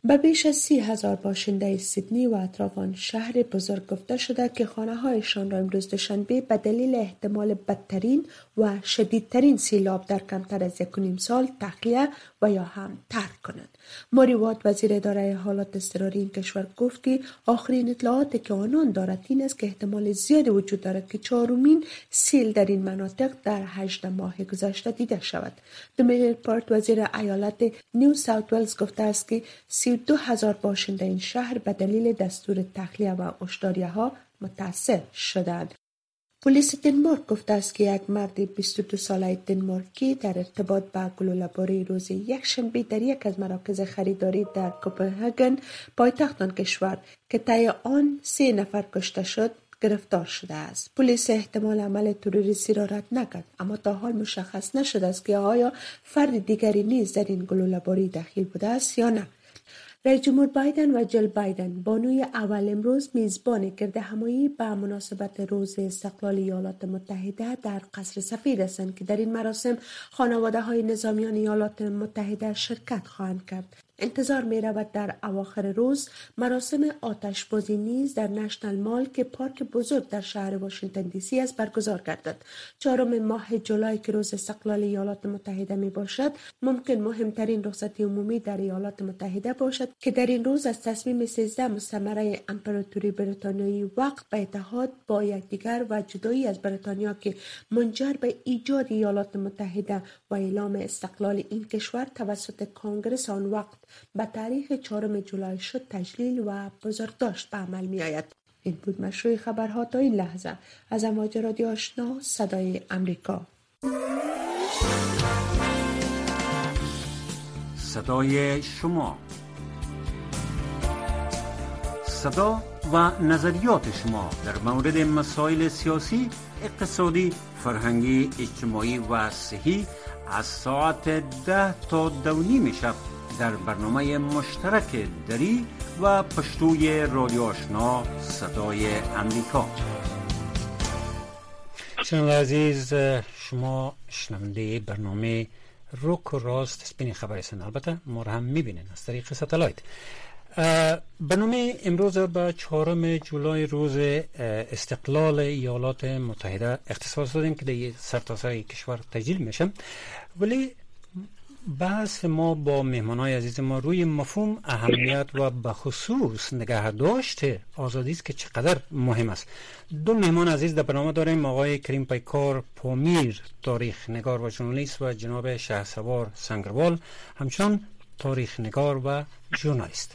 به بیش از سی هزار باشنده سیدنی و اطراف آن شهر بزرگ گفته شده که خانه هایشان را امروز دوشنبه به دلیل احتمال بدترین و شدیدترین سیلاب در کمتر از یک و نیم سال تخلیه و یا هم ترک کنند. موری وات وزیر اداره حالات اضطراری این کشور گفت که آخرین اطلاعاتی که آنان دارد این است که احتمال زیادی وجود دارد که چهارمین سیل در این مناطق در هجده ماه گذشته دیده شود. دومینیک پارت وزیر ایالت نیو ساوت ولز گفته است که سی و دو هزار باشنده این شهر به دلیل دستور تخلیه و هشداریه ها متاثر شدند. پلیس دنمارک گفته است که یک مرد بیست و دو ساله دنمارکی در ارتباط با گلوله‌باری روز یکشنبه در یک از مراکز خریداری در کوپنهاگن پایتخت آن کشور که طی آن سه نفر کشته شد گرفتار شده است. پلیس احتمال عمل تروریستی را رد نکرد، اما تا حال مشخص نشده است که آیا فرد دیگری نیز در این گلوله‌باری دخیل بوده است یا نه. رئیس جمهور بایدن و جل بایدن بانوی اول امروز میزبان گردهمایی به مناسبت روز استقلال ایالات متحده در قصر سفید هستند که در این مراسم خانواده های نظامیان ایالات متحده شرکت خواهند کرد. انتظار می رود در اواخر روز مراسم آتشبازی نیز در نشنال مال که پارک بزرگ در شهر واشنگتن دی سی است برگزار گردد. چهارم ماه جولای که روز استقلال ایالات متحده می باشد ممکن مهمترین رخصتی عمومی در ایالات متحده باشد که در این روز از تصمیم سیزده مستعمره امپراتوری بریتانیایی وقت به اتحاد با یکدیگر و جدایی از بریتانیا که منجر به ایجاد ایالات متحده و اعلام استقلال این کشور توسط کانگرس آن وقت به تاریخ چهارم جولای شد تجلیل و بزرگداشت به عمل می آید. این بود مشروع خبرها تا این لحظه از امواج رادیو آشنا صدای امریکا.
صدای شما، صدا و نظریات شما در مورد مسائل سیاسی، اقتصادی، فرهنگی، اجتماعی و صحی از ساعت ده تا دو نیم شب در برنامه مشترک دری و پشتوی رادیو آشنا صدای امریکا.
شنونده عزیز، شما شنونده برنامه روک و راست سپین خبری هستند. البته ما را هم میبینین از طریق ستلایت. برنامه امروز به چهارم جولای روز استقلال ایالات متحده اختصاص دادیم که در سرتاسر کشور تجلیل میشه، ولی بحث ما با مهمانای عزیز ما روی مفهوم اهمیت و بخصوص نگه داشته آزادی است که چقدر مهم است. دو مهمان عزیز در برنامه داریم، آقای کریم پیکار پامیر، تاریخ نگار و ژورنالیست، و جناب شهسوار سنگروال، همچنان تاریخ نگار و ژورنالیست.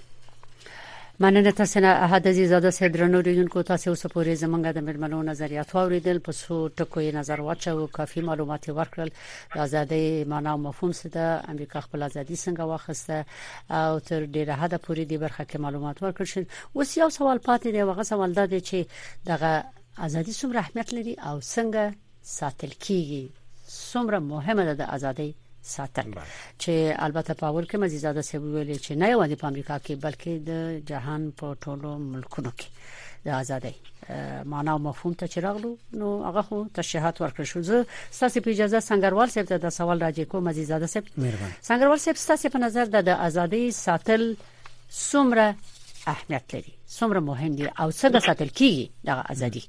مننه تاسو نه احد عزیزاده صاحب درنو ریدونکو تاسو اوس پورې زمونږ د مېرمنو نظریات واوریدل، په څو ټکو یې نظر واچو، کافي معلومات ورکړل د ازادۍ معنا او مفهوم څه ده، امریکا خپل ازادي څنګه واخیسته او تر ډیره حد پورې د برخه کې معلومات ورکړل شي. اوس یو سوال پاتې دی، هغه سوال دا دی چې دغه ازادي څومره اهمیت لري او څنګه ساتل کیږي، څومره مهمه ده د ازادۍ ساتل، چې البته په اول کې مزیزاده صاحب ویلي چې نه یوازې په امریکا کې بلکې د جهان په ټولو ملکونو کې د ازادۍ معنا او مفهوم ته چې راغلو نو هغه خو تشریحات ورکړل شو. زه ستاسو په اجازه سنگروال صاحب ته د سوال راځي کوم. مزیزاده صاحب، سنگروال صاحب، ستاسو په نظر د ازادۍ ساتل څومره اهمیت لري، څومره مهم دي او څنګه ساتل کیږي دغه ازادي؟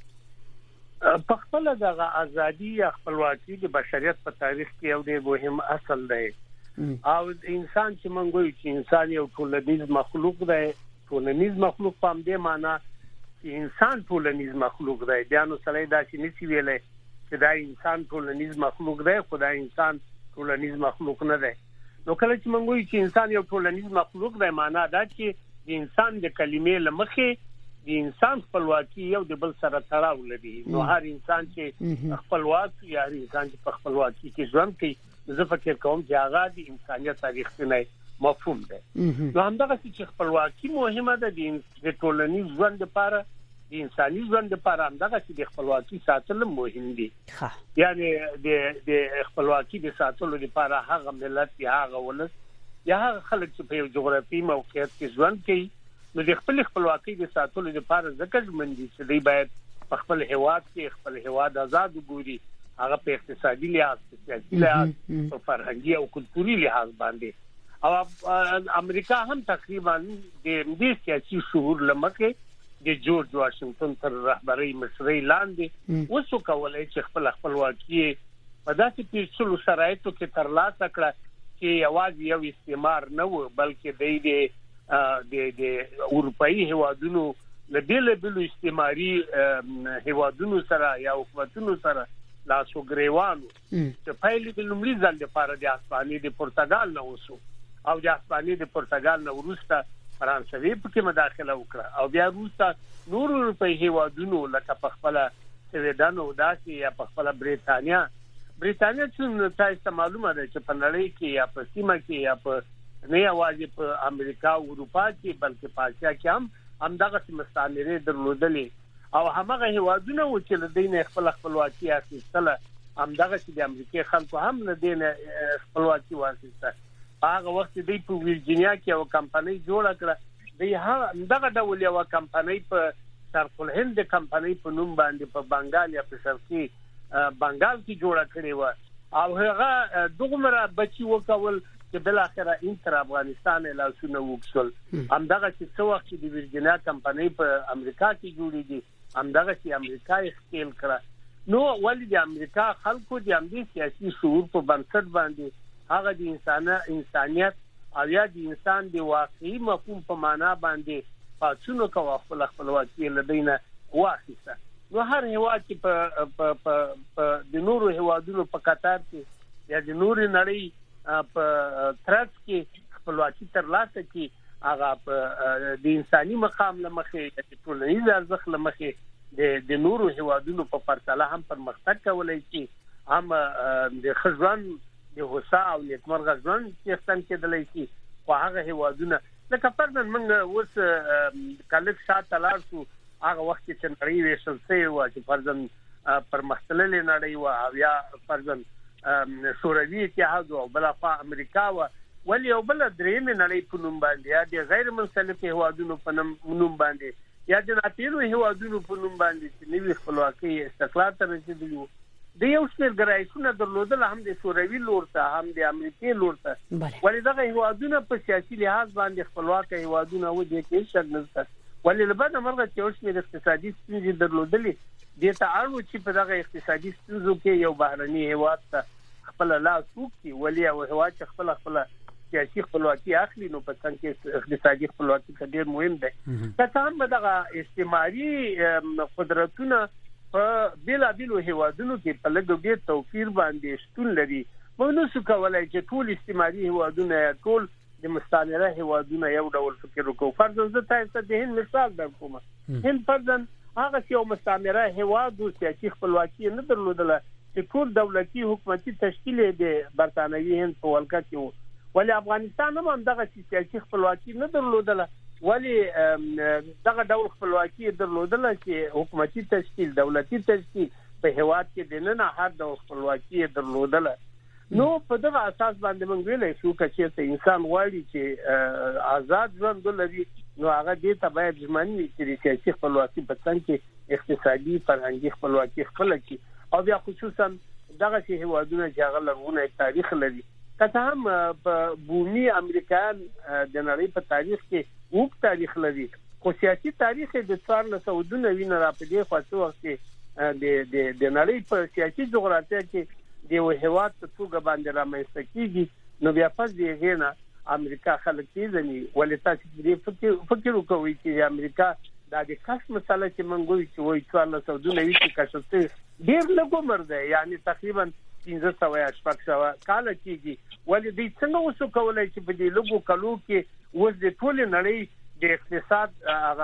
په خپل دغه ازادي یا خپلواکي د بشریت په تاریخ کې یو ډېر مهم اصل دی او انسان چې موږ وایو چې انسان یو ټولنیز مخلوق دی. ټولنیز مخلوق په دې معنی چې انسان ټولنیز مخلوق دی، بیا نو سړی دا چې نسی ویلې چې دا انسان ټولنیز مخلوق دی، خدای انسان ټولنیز مخلوق نه دی. نو کله چې موږ وایو چې انسان یو ټولنیز مخلوق دی، معنی دا چې د انسان د کلمې لمخې د انسان خپلواکي یو د بل سره تړاو لري. نو هر انسان چې خپلواک یا هر انسان چې په خپلواکي کې ژوند کوي، زه فکر کوم چې هغه د انسانیت تاریخي مفهوم دی. نو همدغه چې خپلواکي مهمه ده د ټولنیز ژوند لپاره، د انساني ژوند لپاره همدغه چې د خپلواکي ساتل مهم دي. یعنی د د خپلواکي د ساتلو لپاره هغه ملت یا هغه ولس یا هغه خلک چې په یو جغرافي موقعیت کې ژوند کوي، نو د خپل خپلواکۍ د ساتلو لپاره ځکه ژمنډي چې دی باید په خپل هیواد کې خپل هیواد آزاد وګوري، هغه په اقتصادي لحاظ، سیاسي لحاظ، په فرهنګي او کلتوري لحاظ باندې، او امریکا هم تقریبا د دې سیاسي شعور لمکه د جورج واشنگټن تر رهبرۍ مشرۍ لاندې وسو کولای چې خپل خپلواکي په داسې پیچلو شرایطو کې ترلاسه کړه چې یوازې یو استعمار نه و بلکې د د د اروپאי هوادونو له بیل بیل استعماري هوادونو سره یا حکومتونو سره لاسو ګریوانو چې پایلې د لومړي ځل لپاره د اسپانیې د پرتګال نه وسو او د اسپانیې د پرتګال نه وروسته فرانسوي په کې مداخله وکړه او بیا وروسته نور اروپאי هوادونو لکه په خپل سویډن او داسې یا په خپل بریتانیا بریتانیا چې تاسو معلومه ده چې په نړۍ کې یا په سیمه کې یا په نه یوازې په امریکا او اروپا کې بلکې په اسیا کې هم همدغه مستعمره درلودلې او هغه هوادونه و چې لدین خپل خپلواکي اخیستله همدغه چې د امریکای خلکو هم لدین خپلواکي واخیسته هغه وخت دی په ویرجینیا کې یو کمپنۍ جوړه کړه دی هغه ډول یو کمپنۍ په شرق الهند کمپنۍ په نوم باندې په بنگال یا په شرقي بنگال کې جوړه کړې و او هغه دغمره بچي وکول چې بل اخره انتر افغانستان له سونه وکړل همدغه چې څو وخت د ویرجینیا کمپنۍ په امریکا کې جوړېږي همدغه چې امریکا یې خپل کړه نو ولې د امریکا خلکو د امنیتي سیاسي شعور په بنسټ باندې هغه د انسان انسانيت او یا د انسان د واقعي مفهوم په معنا باندې پاتونو کوه خپل خپلواکي لدینه واخیسته نو هر هوا چې په په د نورو هوادونو په قطار کې یا د نورو نړۍ په ترڅ کې خپلواکي ترلاسه کی هغه په د انساني مقام لمخې د ټولنیز ارزښت لمخې د د نورو هوادونو په پرتله هم پرمختګ کولای شي هم د خزان د هوسا او نیکمرغه ژوند چې څنګه کېدلای شي خو هغه هوادونه لکه پردن موږ اوس کالک شاته لاړ شو هغه وخت چې نړۍ ویشل شوی و چې پردن پرمختللې نړۍ و او یا پردن شوروي اتحاد او بلخوا امریکا و ولې یو بل درېمه نړۍ په نوم باندې یا د غیر منسلک هوادونو په نوم باندې یا د ناتیرو هوادونو په نوم باندې چې نوې خپلواکي استقلال ته رسیدلی د یو څیر ګرایښتونه درلودل هم د شوروي لور ته هم د امریکای لور ته ولې دغه هوادونه په سیاسي لحاظ باندې خپلواک هوادونه و دي کې شک نشته ولې لبنه مرغه چې اوس د اقتصادي ستونزې درلودلې د تعاون چې په دغه اقتصادي ستونزو کې یو بهرني هواد ته خپل لاس وکړي ولې او هواد چې خپل خپل سیاسي خپلواکي اخلي نو په څنګه کې اقتصادي خپلواکي ډېر مهم ده که هم دغه استعماري قدرتونه په بلا بیلو هوادونو کې په لږ ډېر توفیر باندې شتون لري موږ نو څه کولای چې ټول استعماري هوادونه ټول د مستعمره هوادونه یو ډول فکر وکړو فرض زه تاسو ته هند مثال درکوم هند فرضاً هغه یو مستعمره هواد او سیاسي خپلواکي نه درلودله چې ټول دولتي حکومتي تشکیل د برتانوي هند په ولکه کې ولی افغانستان هم دغه سیاسي خپلواکي نه درلودله ولی دغه ډول خپلواکي درلودله چې حکومتي تشکیل دولتي تشکیل په هواد کې د نه هر ډول خپلواکي درلودله نو په دغه اساس باندې موږ ویلای شو چې انسان غواړي چې آزاد ژوند ولري نو هغه دې ته باید ځمني چې سیاسي خپلواکي په څنګه کې اقتصادي فرهنګي خپلواکي خپل کی او بیا خصوصا دغه چې هوادونه چې هغه لرونه تاریخ لري کته هم په بومي امریکایان د نړۍ په تاریخ کې وګ تاریخ لري خو سیاسي تاریخ د څوار له سعودونه ویني را پدې خاصو وخت د د د نړۍ په سیاسي جغرافیه کې د هواد په توګه باندې رامنځته کیږي نو بیا پس دیغه نه امریکا خلک تیزني ولې تاسو دې فکر فکر وکوي چې امریکا د دې کاش مسله چې منګوي چې وایي څوار له سعودونه وی چې کاشته ډیر لږ عمر ده یعنی تقریبا پنځه سوه یا شپږ سوه کال کېږي ولې دوی څنګه وسو کولای چې په دې لږو کلو کې اوس د ټول نړۍ د اقتصاد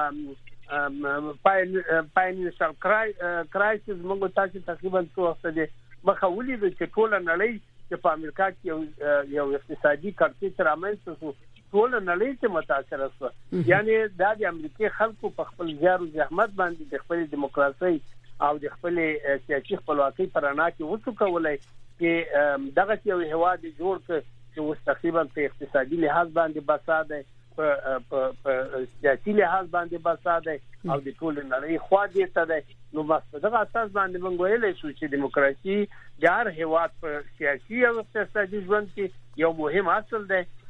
هغه فاینانشل کرایسس موږ تاسو تقریبا څو وخت دې مخاولي د ټول نړۍ چې په امریکا کې یو اقتصادي کړکېچ رامنځته شو ټول نړۍ ته متاثر شو یعنی د امریکای خلکو په خپل زیار او زحمت باندې د خپل دیموکراسي او د خپل سیاسي خپلواکي پرانا کې وڅ کولای چې دغه یو هواد جوړ کړي چې اوس تقریبا په اقتصادي لحاظ باندې بساده په سیاسي لحاظ باندې بساده او د ټول نړۍ خوا دې ته ده نو بس دغه اساس باندې موږ ویلای شو چې دیموکراسي د هر هواد په سیاسي او اقتصادي ژوند کې یو مهم اصل ده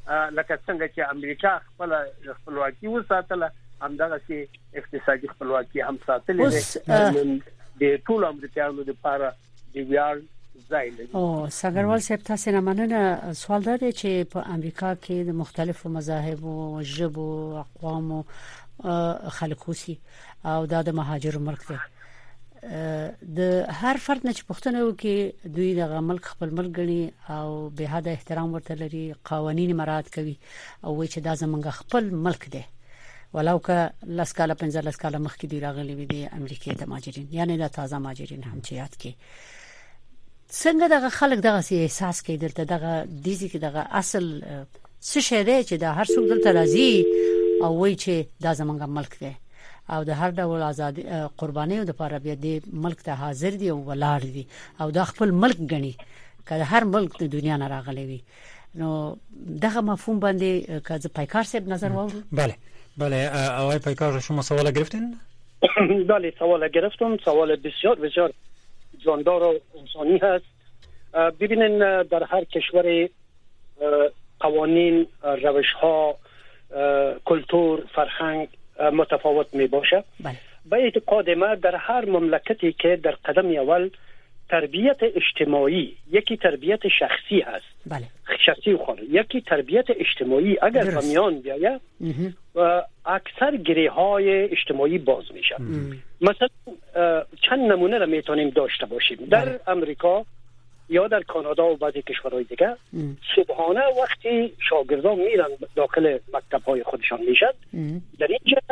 لکه څنګه چې امریکا خپل خپلواکي وساتله همدغه چې اقتصادي خپلواکي هم ساتلې ده د ټول امریکایانو لپاره د ویاړ ځای لري.
او سګروال صاحب تاسو نه مننه. سوال دا دی چې په امریکا کې د مختلفو مذاهب او ژبو اقوامو خلکو سي او دا د مهاجر ملک دی. د هر فرد نه چې پښتنه وکي دوی د ملک خپل ملک غني او به حد احترام ورته لري، قوانين مراعات کوي او وایي چې دا زمونږ خپل ملک دی ولو که لسکاله پنځه لسکاله مخکې دی راغلي وي د امریکای ته مهاجرین، یعنی د تازه مهاجرین هم چې یاد کې څنګه دغه خلک دغه سي احساس کوي درته دغه دیزي کې دغه اصل څه شی دی چې د هر څوک دلته راځي او وایي چې دا زمونږ ملک دی او د هر ډول ازادي قرباني او د لپاره بیا د ملک ته حاضر دي او ولاړ دي او د خپل ملک غني کله هر ملک د دنیا نه راغلي وي. نو دغه مفهوم باندې که پیکار صاحب نظر واورو.
بله بله آقای پیکار شما سوال گرفتین؟
بله سوال گرفتم. سوال بسیار بسیار جاندار و انسانی هست. ببینین در هر کشور قوانین، روش ها، کلتور، فرهنگ متفاوت می باشه.
بله.
به اعتقاد ما در هر مملکتی که در قدم اول تربیت اجتماعی یکی تربیت شخصی هست.
بله.
شخصی خود یکی تربیت اجتماعی اگر به میان بیاید و اکثر گره های اجتماعی باز میشه. مثلا چند نمونه را میتونیم داشته باشیم. در بله. امریکا یا در کانادا و بعضی کشورهای دیگه صبحانه وقتی شاگردان میرن داخل مکتب های خودشان میشد در اینجا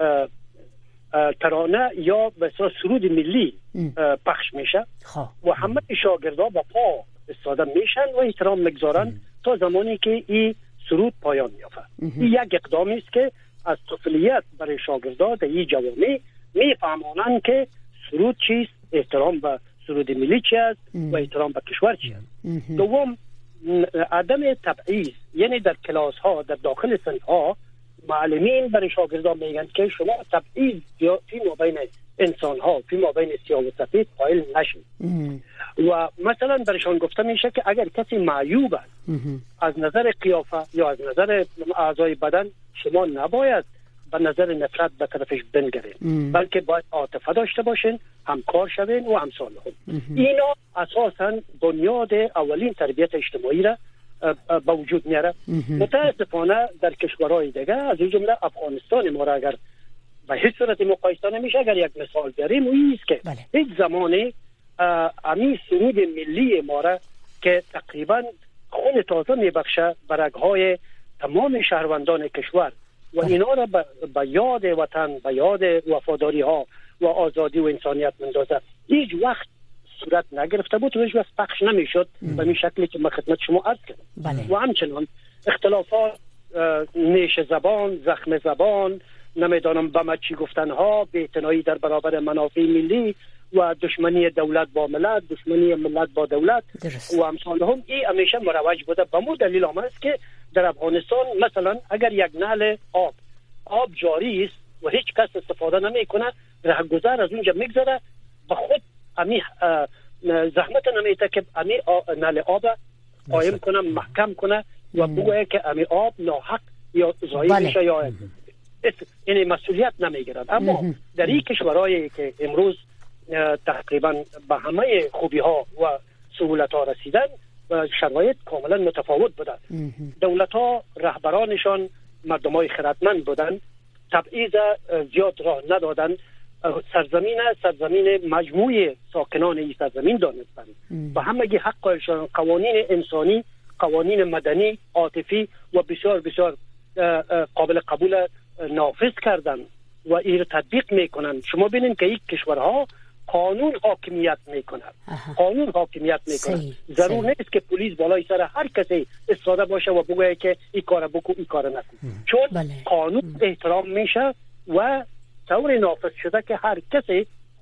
ترانه یا به اصطلاح سرود ملی پخش میشه و همه شاگردان با پا استاده میشن و احترام میگذارن تا زمانی که این سرود پایان میافته. این یک اقدامی است که از طفولیت برای شاگردان در این جوامع میفهمانند که سرود چیست، احترام به سرود ملی چی است و احترام به کشور چی است. دوم عدم تبعیض، یعنی در کلاس ها در داخل صنف ها معلمین برای شاگردان میگن که شما تبعیض فی مابین انسان ها فی مابین سیاه و سفید قائل نشید و مثلا برایشان گفته میشه که اگر کسی معیوب است از نظر قیافه یا از نظر اعضای بدن شما نباید به نظر نفرت به طرفش بنگرید بلکه باید عاطفه داشته باشین، همکار شوین و همسال هم. اینا اساسا بنیاد اولین تربیت اجتماعی را با وجود میاره. متاسفانه در کشورهای دیگه از این جمله افغانستان ما را اگر به هیچ صورت مقایسه نمیشه، اگر یک مثال بیاریم این است که
بله.
هیچ زمانی امی سرود ملی ما را که تقریبا خون تازه میبخشه برگهای تمام شهروندان کشور و بله. اینا را به یاد وطن، به یاد وفاداری ها و آزادی و انسانیت مندازه هیچ وقت صورت نگرفته بود و هیچ وقت پخش نمیشد به این شکلی که من خدمت شما عرض کردم.
بله.
و همچنان اختلافات نیش زبان، زخم زبان، نمیدانم به چی گفتن ها، بی‌اعتنایی در برابر منافع ملی و دشمنی دولت با ملت، دشمنی ملت با دولت درست. و امثال هم این همیشه مروج بوده. به مو دلیل آمد است که در افغانستان مثلا اگر یک نهل آب آب جاری است و هیچ کس استفاده نمیکنه، رهگذر از اونجا میگذره، به خود امی زحمت نمیته که امی نهل آب قایم کنه، محکم کنه و بگویه که امی آب ناحق یا ضایع میشه بله. یا این مسئولیت نمیگیرند. اما در این کشورهایی که امروز تقریبا به همه خوبی ها و سهولت ها رسیدن و شرایط کاملا متفاوت بودن، دولت ها رهبرانشان مردم های خردمند بودن، تبعیض زیاد راه ندادن، سرزمین سرزمین مجموعه ساکنان این سرزمین دانستند و همگی حقشان قوانین انسانی، قوانین مدنی، عاطفی و بسیار بسیار قابل قبول نافذ کردن و این تطبیق میکنن. شما ببینید که این کشورها قانون حاکمیت میکنند، قانون حاکمیت میکنند. ضرور نیست که پلیس بالای سر هر کسی ایستاده باشه و بگه که این کار بکن این کار نکن، چون بله. قانون احترام میشه و طور نافذ شده که هر کسی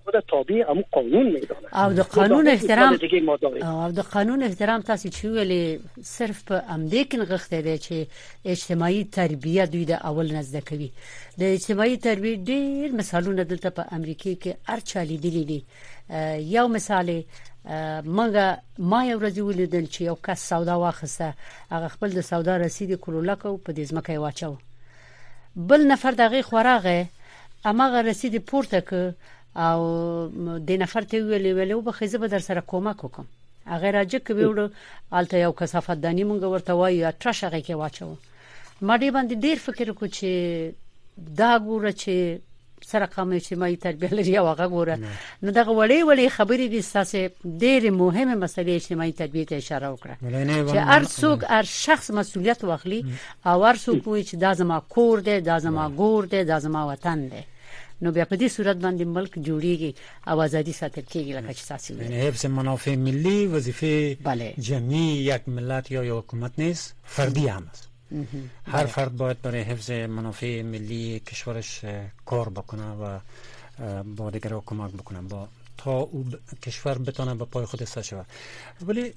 خود تابع امو قانون میدانه
او د قانون احترام او د قانون احترام تاسو چې ویلي صرف په امدې کې نغښته دي چې اجتماعي تربیه دوی د اول نزد کوي د اجتماعي تربیه ډیر مثالونه دلته په امریکا کې ارچا لیدلې دي یو مثال مګه ما یو ورځ ولیدل چې یو کس سودا واخسته هغه خپل د سودا رسید کولولکو په دې ځمکه واچو بل نفر دغه خوراغه اماغه رسید پورته ک او د نفر ته ویلې ویلو به خزه به در سره کومک وکم هغه راځي کوي وړو الته یو کثافت دانی مونږ ورته وایو ترش هغه کې واچو ما دې باندې ډیر فکر کو چې دا ګوره چې سره کوم اجتماعي تربیه لري او هغه ګوره نو دغه وړې وړې خبرې دي ساسه ډېر مهمه مسلې اجتماعي تربیه ته اشاره وکړه چې هر څوک هر شخص مسؤلیت واخلي او هر څوک وایي چې دا زما کور دی دا زما ګور دی دا زما وطن دی نو بیا په دې صورت باندې ملک جوړیږي او ازادي ساتل کېږي لکه چې تاسو ویل
یعنی حفظ منافع ملی وظیفه جمعی یک ملت یا یک حکومت نیست فردی هم است هر فرد باید برای حفظ منافع ملی کشورش کار بکنه و با دیگران کمک بکنه با تا او کشور بتونه به پای خود ایسته شود ولی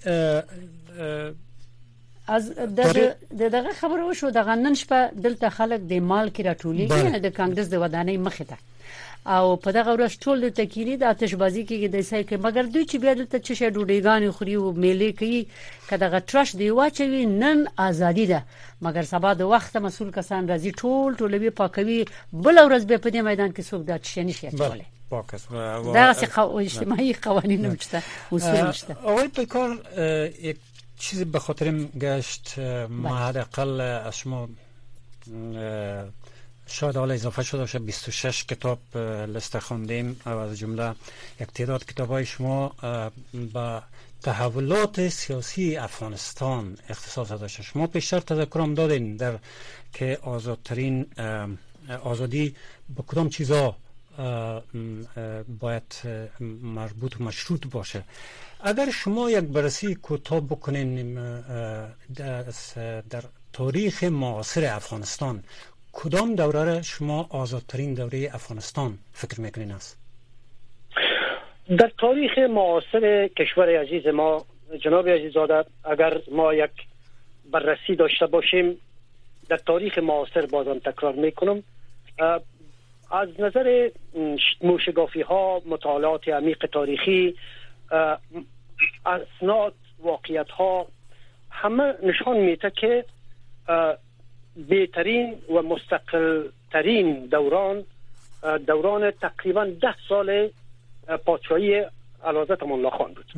از دغه دغه خبره وشو دغه نن شپه دلته خلک د مال کې راټولېږي د کانګرس د ودانۍ مخې ته او په دغه ورځ ټول د تکینی د آتشبازي کې د سای کې مګر دوی چې بیا دلته چې ډوډېګان خوري او میلې کوي کداغه ترش دی واچوي نن ازادي ده مګر سبا د وخت مسول کسان راځي ټول ټولوي پاکوي بل ورځ به په دې میدان کې څوک د چشنی شي چولې
پاکس
دا څه اجتماعي قوانین نشته اصول نشته
اول په کار یک چیزی به خاطرم گشت ما حداقل از شما شاید حالا اضافه شده باشه بیست و شش کتاب لیست خوندیم و از جمله یک تعداد کتاب‌های شما با تحولات سیاسی افغانستان اختصاص داشته. شما پیشتر تذکرم دادین در که آزادترین آزادی با کدام چیزا باید مربوط و مشروط باشه. اگر شما یک بررسی کوتاه بکنین در تاریخ معاصر افغانستان کدام دوره را شما آزادترین دوره افغانستان فکر میکنین است؟
در تاریخ معاصر کشور عزیز ما جناب عزیزاده اگر ما یک بررسی داشته باشیم در تاریخ معاصر بازم تکرار میکنم از نظر موشگافی ها مطالعات عمیق تاریخی اسناد واقعیت ها همه نشان میده که بهترین و مستقل ترین دوران دوران تقریبا ده سال پادشاهی اعلیحضرت امان الله خان بود.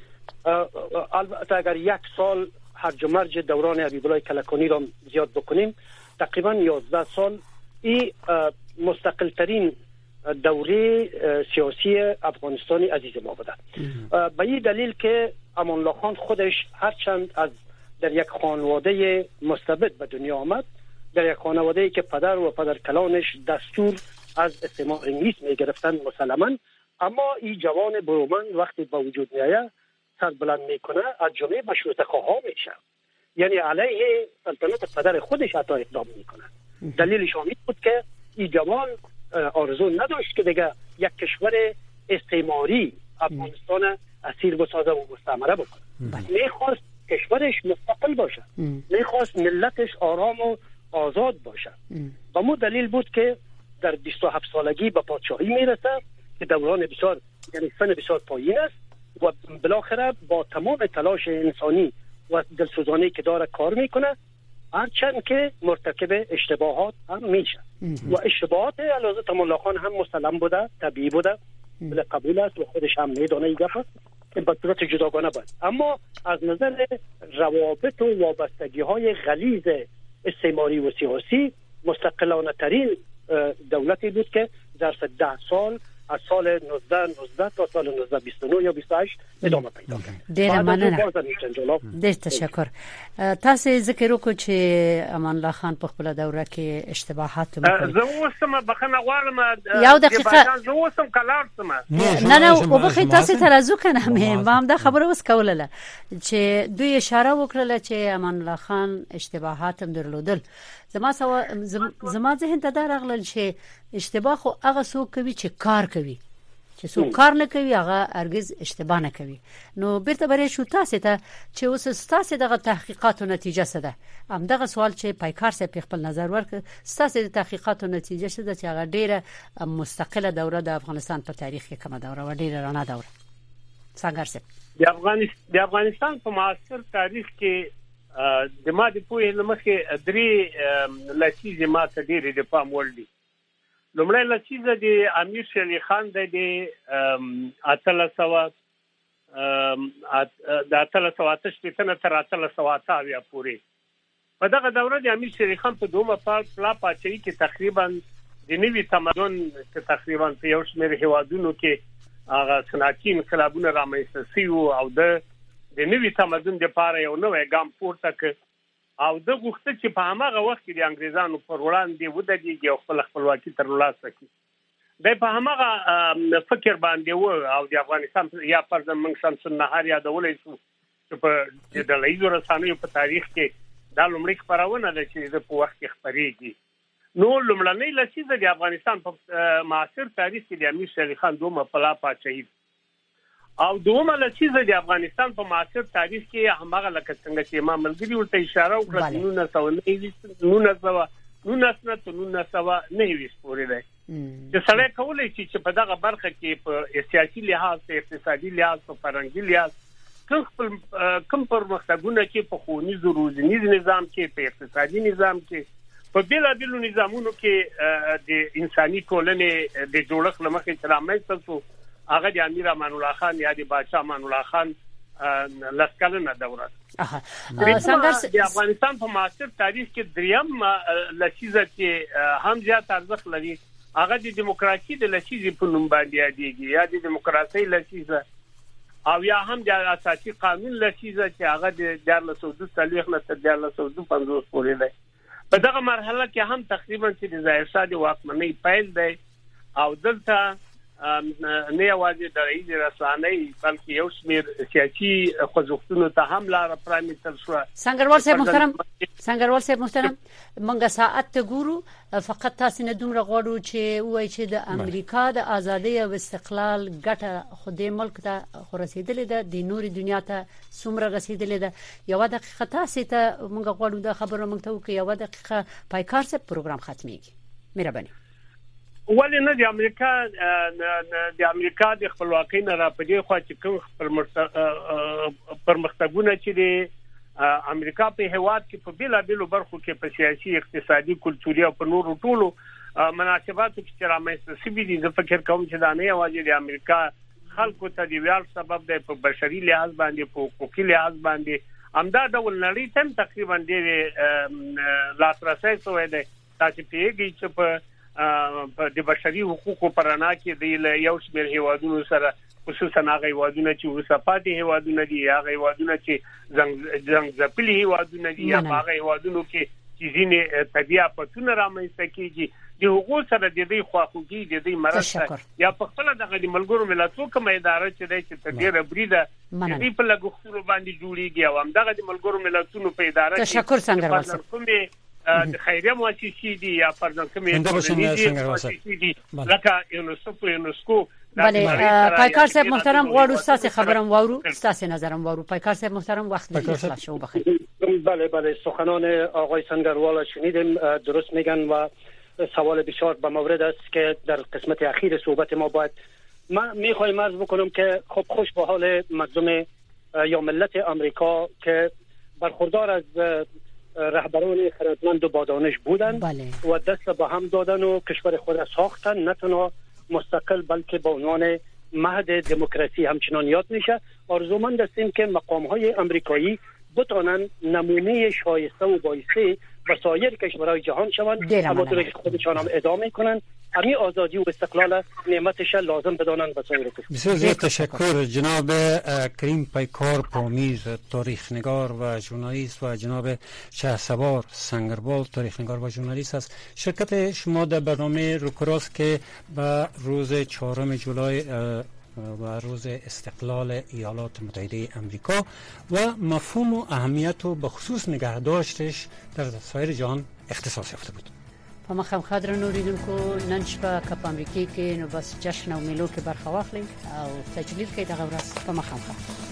البته اگر یک سال هرج و مرج دوران حبیب الله کلکانی را زیاد بکنیم تقریبا یازده سال این مستقل ترین دوره سیاسی افغانستان عزیز ما بوده. به این دلیل که امان الله خان خودش هرچند از در یک خانواده مستبد به دنیا آمد، در یک خانواده‌ای که پدر و پدر کلانش دستور از استعمار انگلیس می گرفتن مسلماً، اما این جوان برومند وقتی به وجود میآید سر بلند میکنه از جمله مشروطه خواه میشه، یعنی علیه سلطنت پدر خودش حتی اقدام میکنه. دلیلش این بود که این جوان آرزو نداشت که دیگه یک کشور استعماری افغانستان اسیر بسازه و مستعمره بکنه. میخواست کشورش مستقل باشه، میخواست ملتش آرام و آزاد باشه. و مو دلیل بود که در بیست و هفت سالگی به پادشاهی میرسه که دوران بسیار یعنی سن بسیار پایین است و بالاخره با تمام تلاش انسانی و دلسوزانی که داره کار میکنه، هرچند که مرتکب اشتباهات هم میشه و اشتباهات اعلیحضرت امان الله خان هم مسلم بوده، طبیعی بوده، بله قبول است و خودش هم میدونه این گفت که به صورت جداگانه بود. اما از نظر روابط و وابستگی های غلیظ استعماری و سیاسی مستقلانه ترین دولتی بود که در ده سال از سال نوزده نوزده تا سال نوزده بیست و نه یا بیست و هشت ادامه پیدا کرد.
ډیر مننه. ډیر تشکر. تاسو ذکر وکړو چې امان الله خان په خپل دوره کې اشتباهات وکړي.
زه اوسم بخنه غواړم
یو دقیقه
زه اوسم کلار سم.
نه نه او بخې تاسو ترازو کنه مې ما هم دا خبره وس کوله چې دوی اشاره وکړه چې امان الله خان اشتباهات هم درلودل. زما سوا زما ذهن ته دا راغلل چې اشتباه خو هغه څوک کوي چې کار کوي چې څوک کار نه کوي هغه هرگز اشتباه نه کوي. نو بیرته برې شو تاسو ته چې اوس تاسو دغه تحقیقاتو نتیجه څه ده؟ هم دغه سوال چې پایکار صاحب په خپل نظر ورک تاسو د تحقیقاتو نتیجه څه ده چې هغه ډیره مستقله دوره د افغانستان په تاریخ کې کومه دوره و ډیره رانه دوره څنګه صاحب
د افغانستان د افغانستان په معاصر تاریخ کې د ماده په لمخه درې لسیزه ما ته ډیره د پام وړ دي. لومړی لسیزه د امیر شیر علي خان د اتلس سوه د اتلس سوه اته شپېته تر اتلس سوه اته اویا پورې په دغه دوره د امیر شیر علي خان په دومره پلا پاچاهي کې تقریبا د نوي تمدن تقریبا په یو شمېر هیوادونو کې هغه صنعتي انقلابونه رامنځته شوي او د د نوي تمدن لپاره یو نوې ګام پورته کړ او د غوښتل چې په هغه وخت کې د انګريزانو پر وړاندې ودرېږي او خپل خپلواکي ترلاسه کړي. د په هغه فکر باندې و او د افغانستان یا پر زمنګ شمس النهار یادولې شو چې په د لایزو رسانیو په تاریخ کې دا لومړی خبرونه ده چې د په وخت کې خبرېږي. نو لومړنۍ لسیزه د افغانستان په معاصر تاریخ کې د امیر شیر علي خان دومره پلا پاچاهي او دومره لسیزه د افغانستان په معاصر تاریخ کې همغه لکه څنګه چې ما ملګری ورته اشاره وکړه نو نه سو نه سو نو نه سو نه ویس پورې ده چې سړی کولای شي چې په دغه برخه کې په سیاسي لحاظ په اقتصادي لحاظ په فرهنګي لحاظ کوم کوم پرمختګونه چې په ښوونیز روزنیز نظام کې په اقتصادي نظام کې په بیلابیلو نظامونو کې د انساني ټولنې د جوړښت لمخې چې رامنځته شو هغه د امیر امان الله خان یا د بادشاہ امان الله خان لسکلنه دوره. څنګه د افغانستان په معاصر تاریخ کې دریم لسیزه چې هم زیات ارزښت لري هغه د دیموکراسي د لسیزې په نوم باندې یادېږي یا د دیموکراسي لسیزه او یا هم د اساسي قانون لسیزه چې هغه د دیارلس سوه دوه څلوېښت نه تر دیارلس سوه دوه پنځوس پورې ده. په دغه مرحله کې هم تقریبا چې د ظاهرشاه د واکمنۍ پیل دی او دلته نه یوازې د رئیس رسانۍ بلکې یو شمېر سیاسي خوځښتونو ته هم لار پرانیستل شو.
سنگروال صاحب محترم سنگروال صاحب محترم موږ ساعت ته ګورو فقط تاسو نه دومره غواړو چې وایي چې د امریکا د ازادۍ او استقلال ګټه خو د ملک ته خورسېدلې ده د نوري دنیا ته څومره رسیدلې ده. یو دقیقه تاسو ته موږ غواړو د خبرو موږ ته وکړو یو دقیقه پایکار صاحب پروګرام ختميږي. مهرباني.
ولې نه د امریکا د امریکا د خپلواکۍ نه را پدې خو چې کوم پرمختګونه چې د امریکا په هیواد کې په بیلابیلو برخو کې په سیاسي اقتصادي کلتوري او په نورو ټولو مناسباتو کې چې رامنځته شوي دي زه فکر کوم چې دا نه یوازې د امریکا خلکو ته د ویاړ سبب دی په بشري لحاظ باندې په حقوقي لحاظ باندې همدا ډول نړۍ ته تقریبا ډېر لاسرسی شوی دی. تاسو پیږئ چې په د بشري حقوقو پرانا کې د یو شمېر هیوادونو سره خصوصا هغه هیوادونه چې وسپاتې هیوادونه دي هغه هیوادونه چې زنګ ځپلي هیوادونه دي یا هغه هیوادونو کې چې ځینې طبيعي افتونه رامنځته کیږي د حقوقو سره د دې خواخوږي د دې مرسته یا په خپل دغه د ملګرو ملتونو کومه اداره چې د تدبیر بریده دې په لګښتونو باندې جوړیږي او هم دغه د ملګرو ملتونو په اداره کې
تشکر څنګه
د خیریه مؤسسې دي یا فرضاً کومې مؤسسې دي لکه یونسکو یونسکو
بله پایکار صاحب محترم غواړو تاسو خبرم واورو تاسو نظرم واورو. پایکار صاحب محترم وقت می‌خواست شو بخیر.
بله بله سخنان آقای سنگروال شنیدیم درست میگن و سوال بسیار به مورد است که در قسمت اخیر صحبت ما باید من میخوایم عرض بکنم که خب خوش به حال مردم یا ملت آمریکا که برخوردار از رهبران خردمند و با دانش بودند
بله.
و دست به هم دادن و کشور خود را ساختن نه تنها مستقل بلکه به عنوان مهد دموکراسی همچنان یاد میشه. آرزومند هستیم که مقام‌های آمریکایی بتوانند نمونه شایسته و بایسته به سایر کشورهای جهان شوند اما در خودشان هم ادامه کنند همین آزادی و استقلال نعمتش لازم بدانند به سایر کشورها.
بسیار زیاد تشکر جناب کریم پیکار پامیر تاریخ‌نگار و ژورنالیست و جناب شهسوار سنگروال تاریخ‌نگار و ژورنالیست است. شرکت شما در برنامه روکراس که به روز چهارم جولای و روز استقلال ایالات متحده آمریکا و مفهوم و اهمیت و به خصوص نگهداشتش در سایر جهان اختصاص یافته بود.
په مخامخ درنو ریدونکو نن شپه په امریکا کې نو بس جشن او میلو کې برخه واخلئ او تجلیل کې دغه ورځ په مخامخ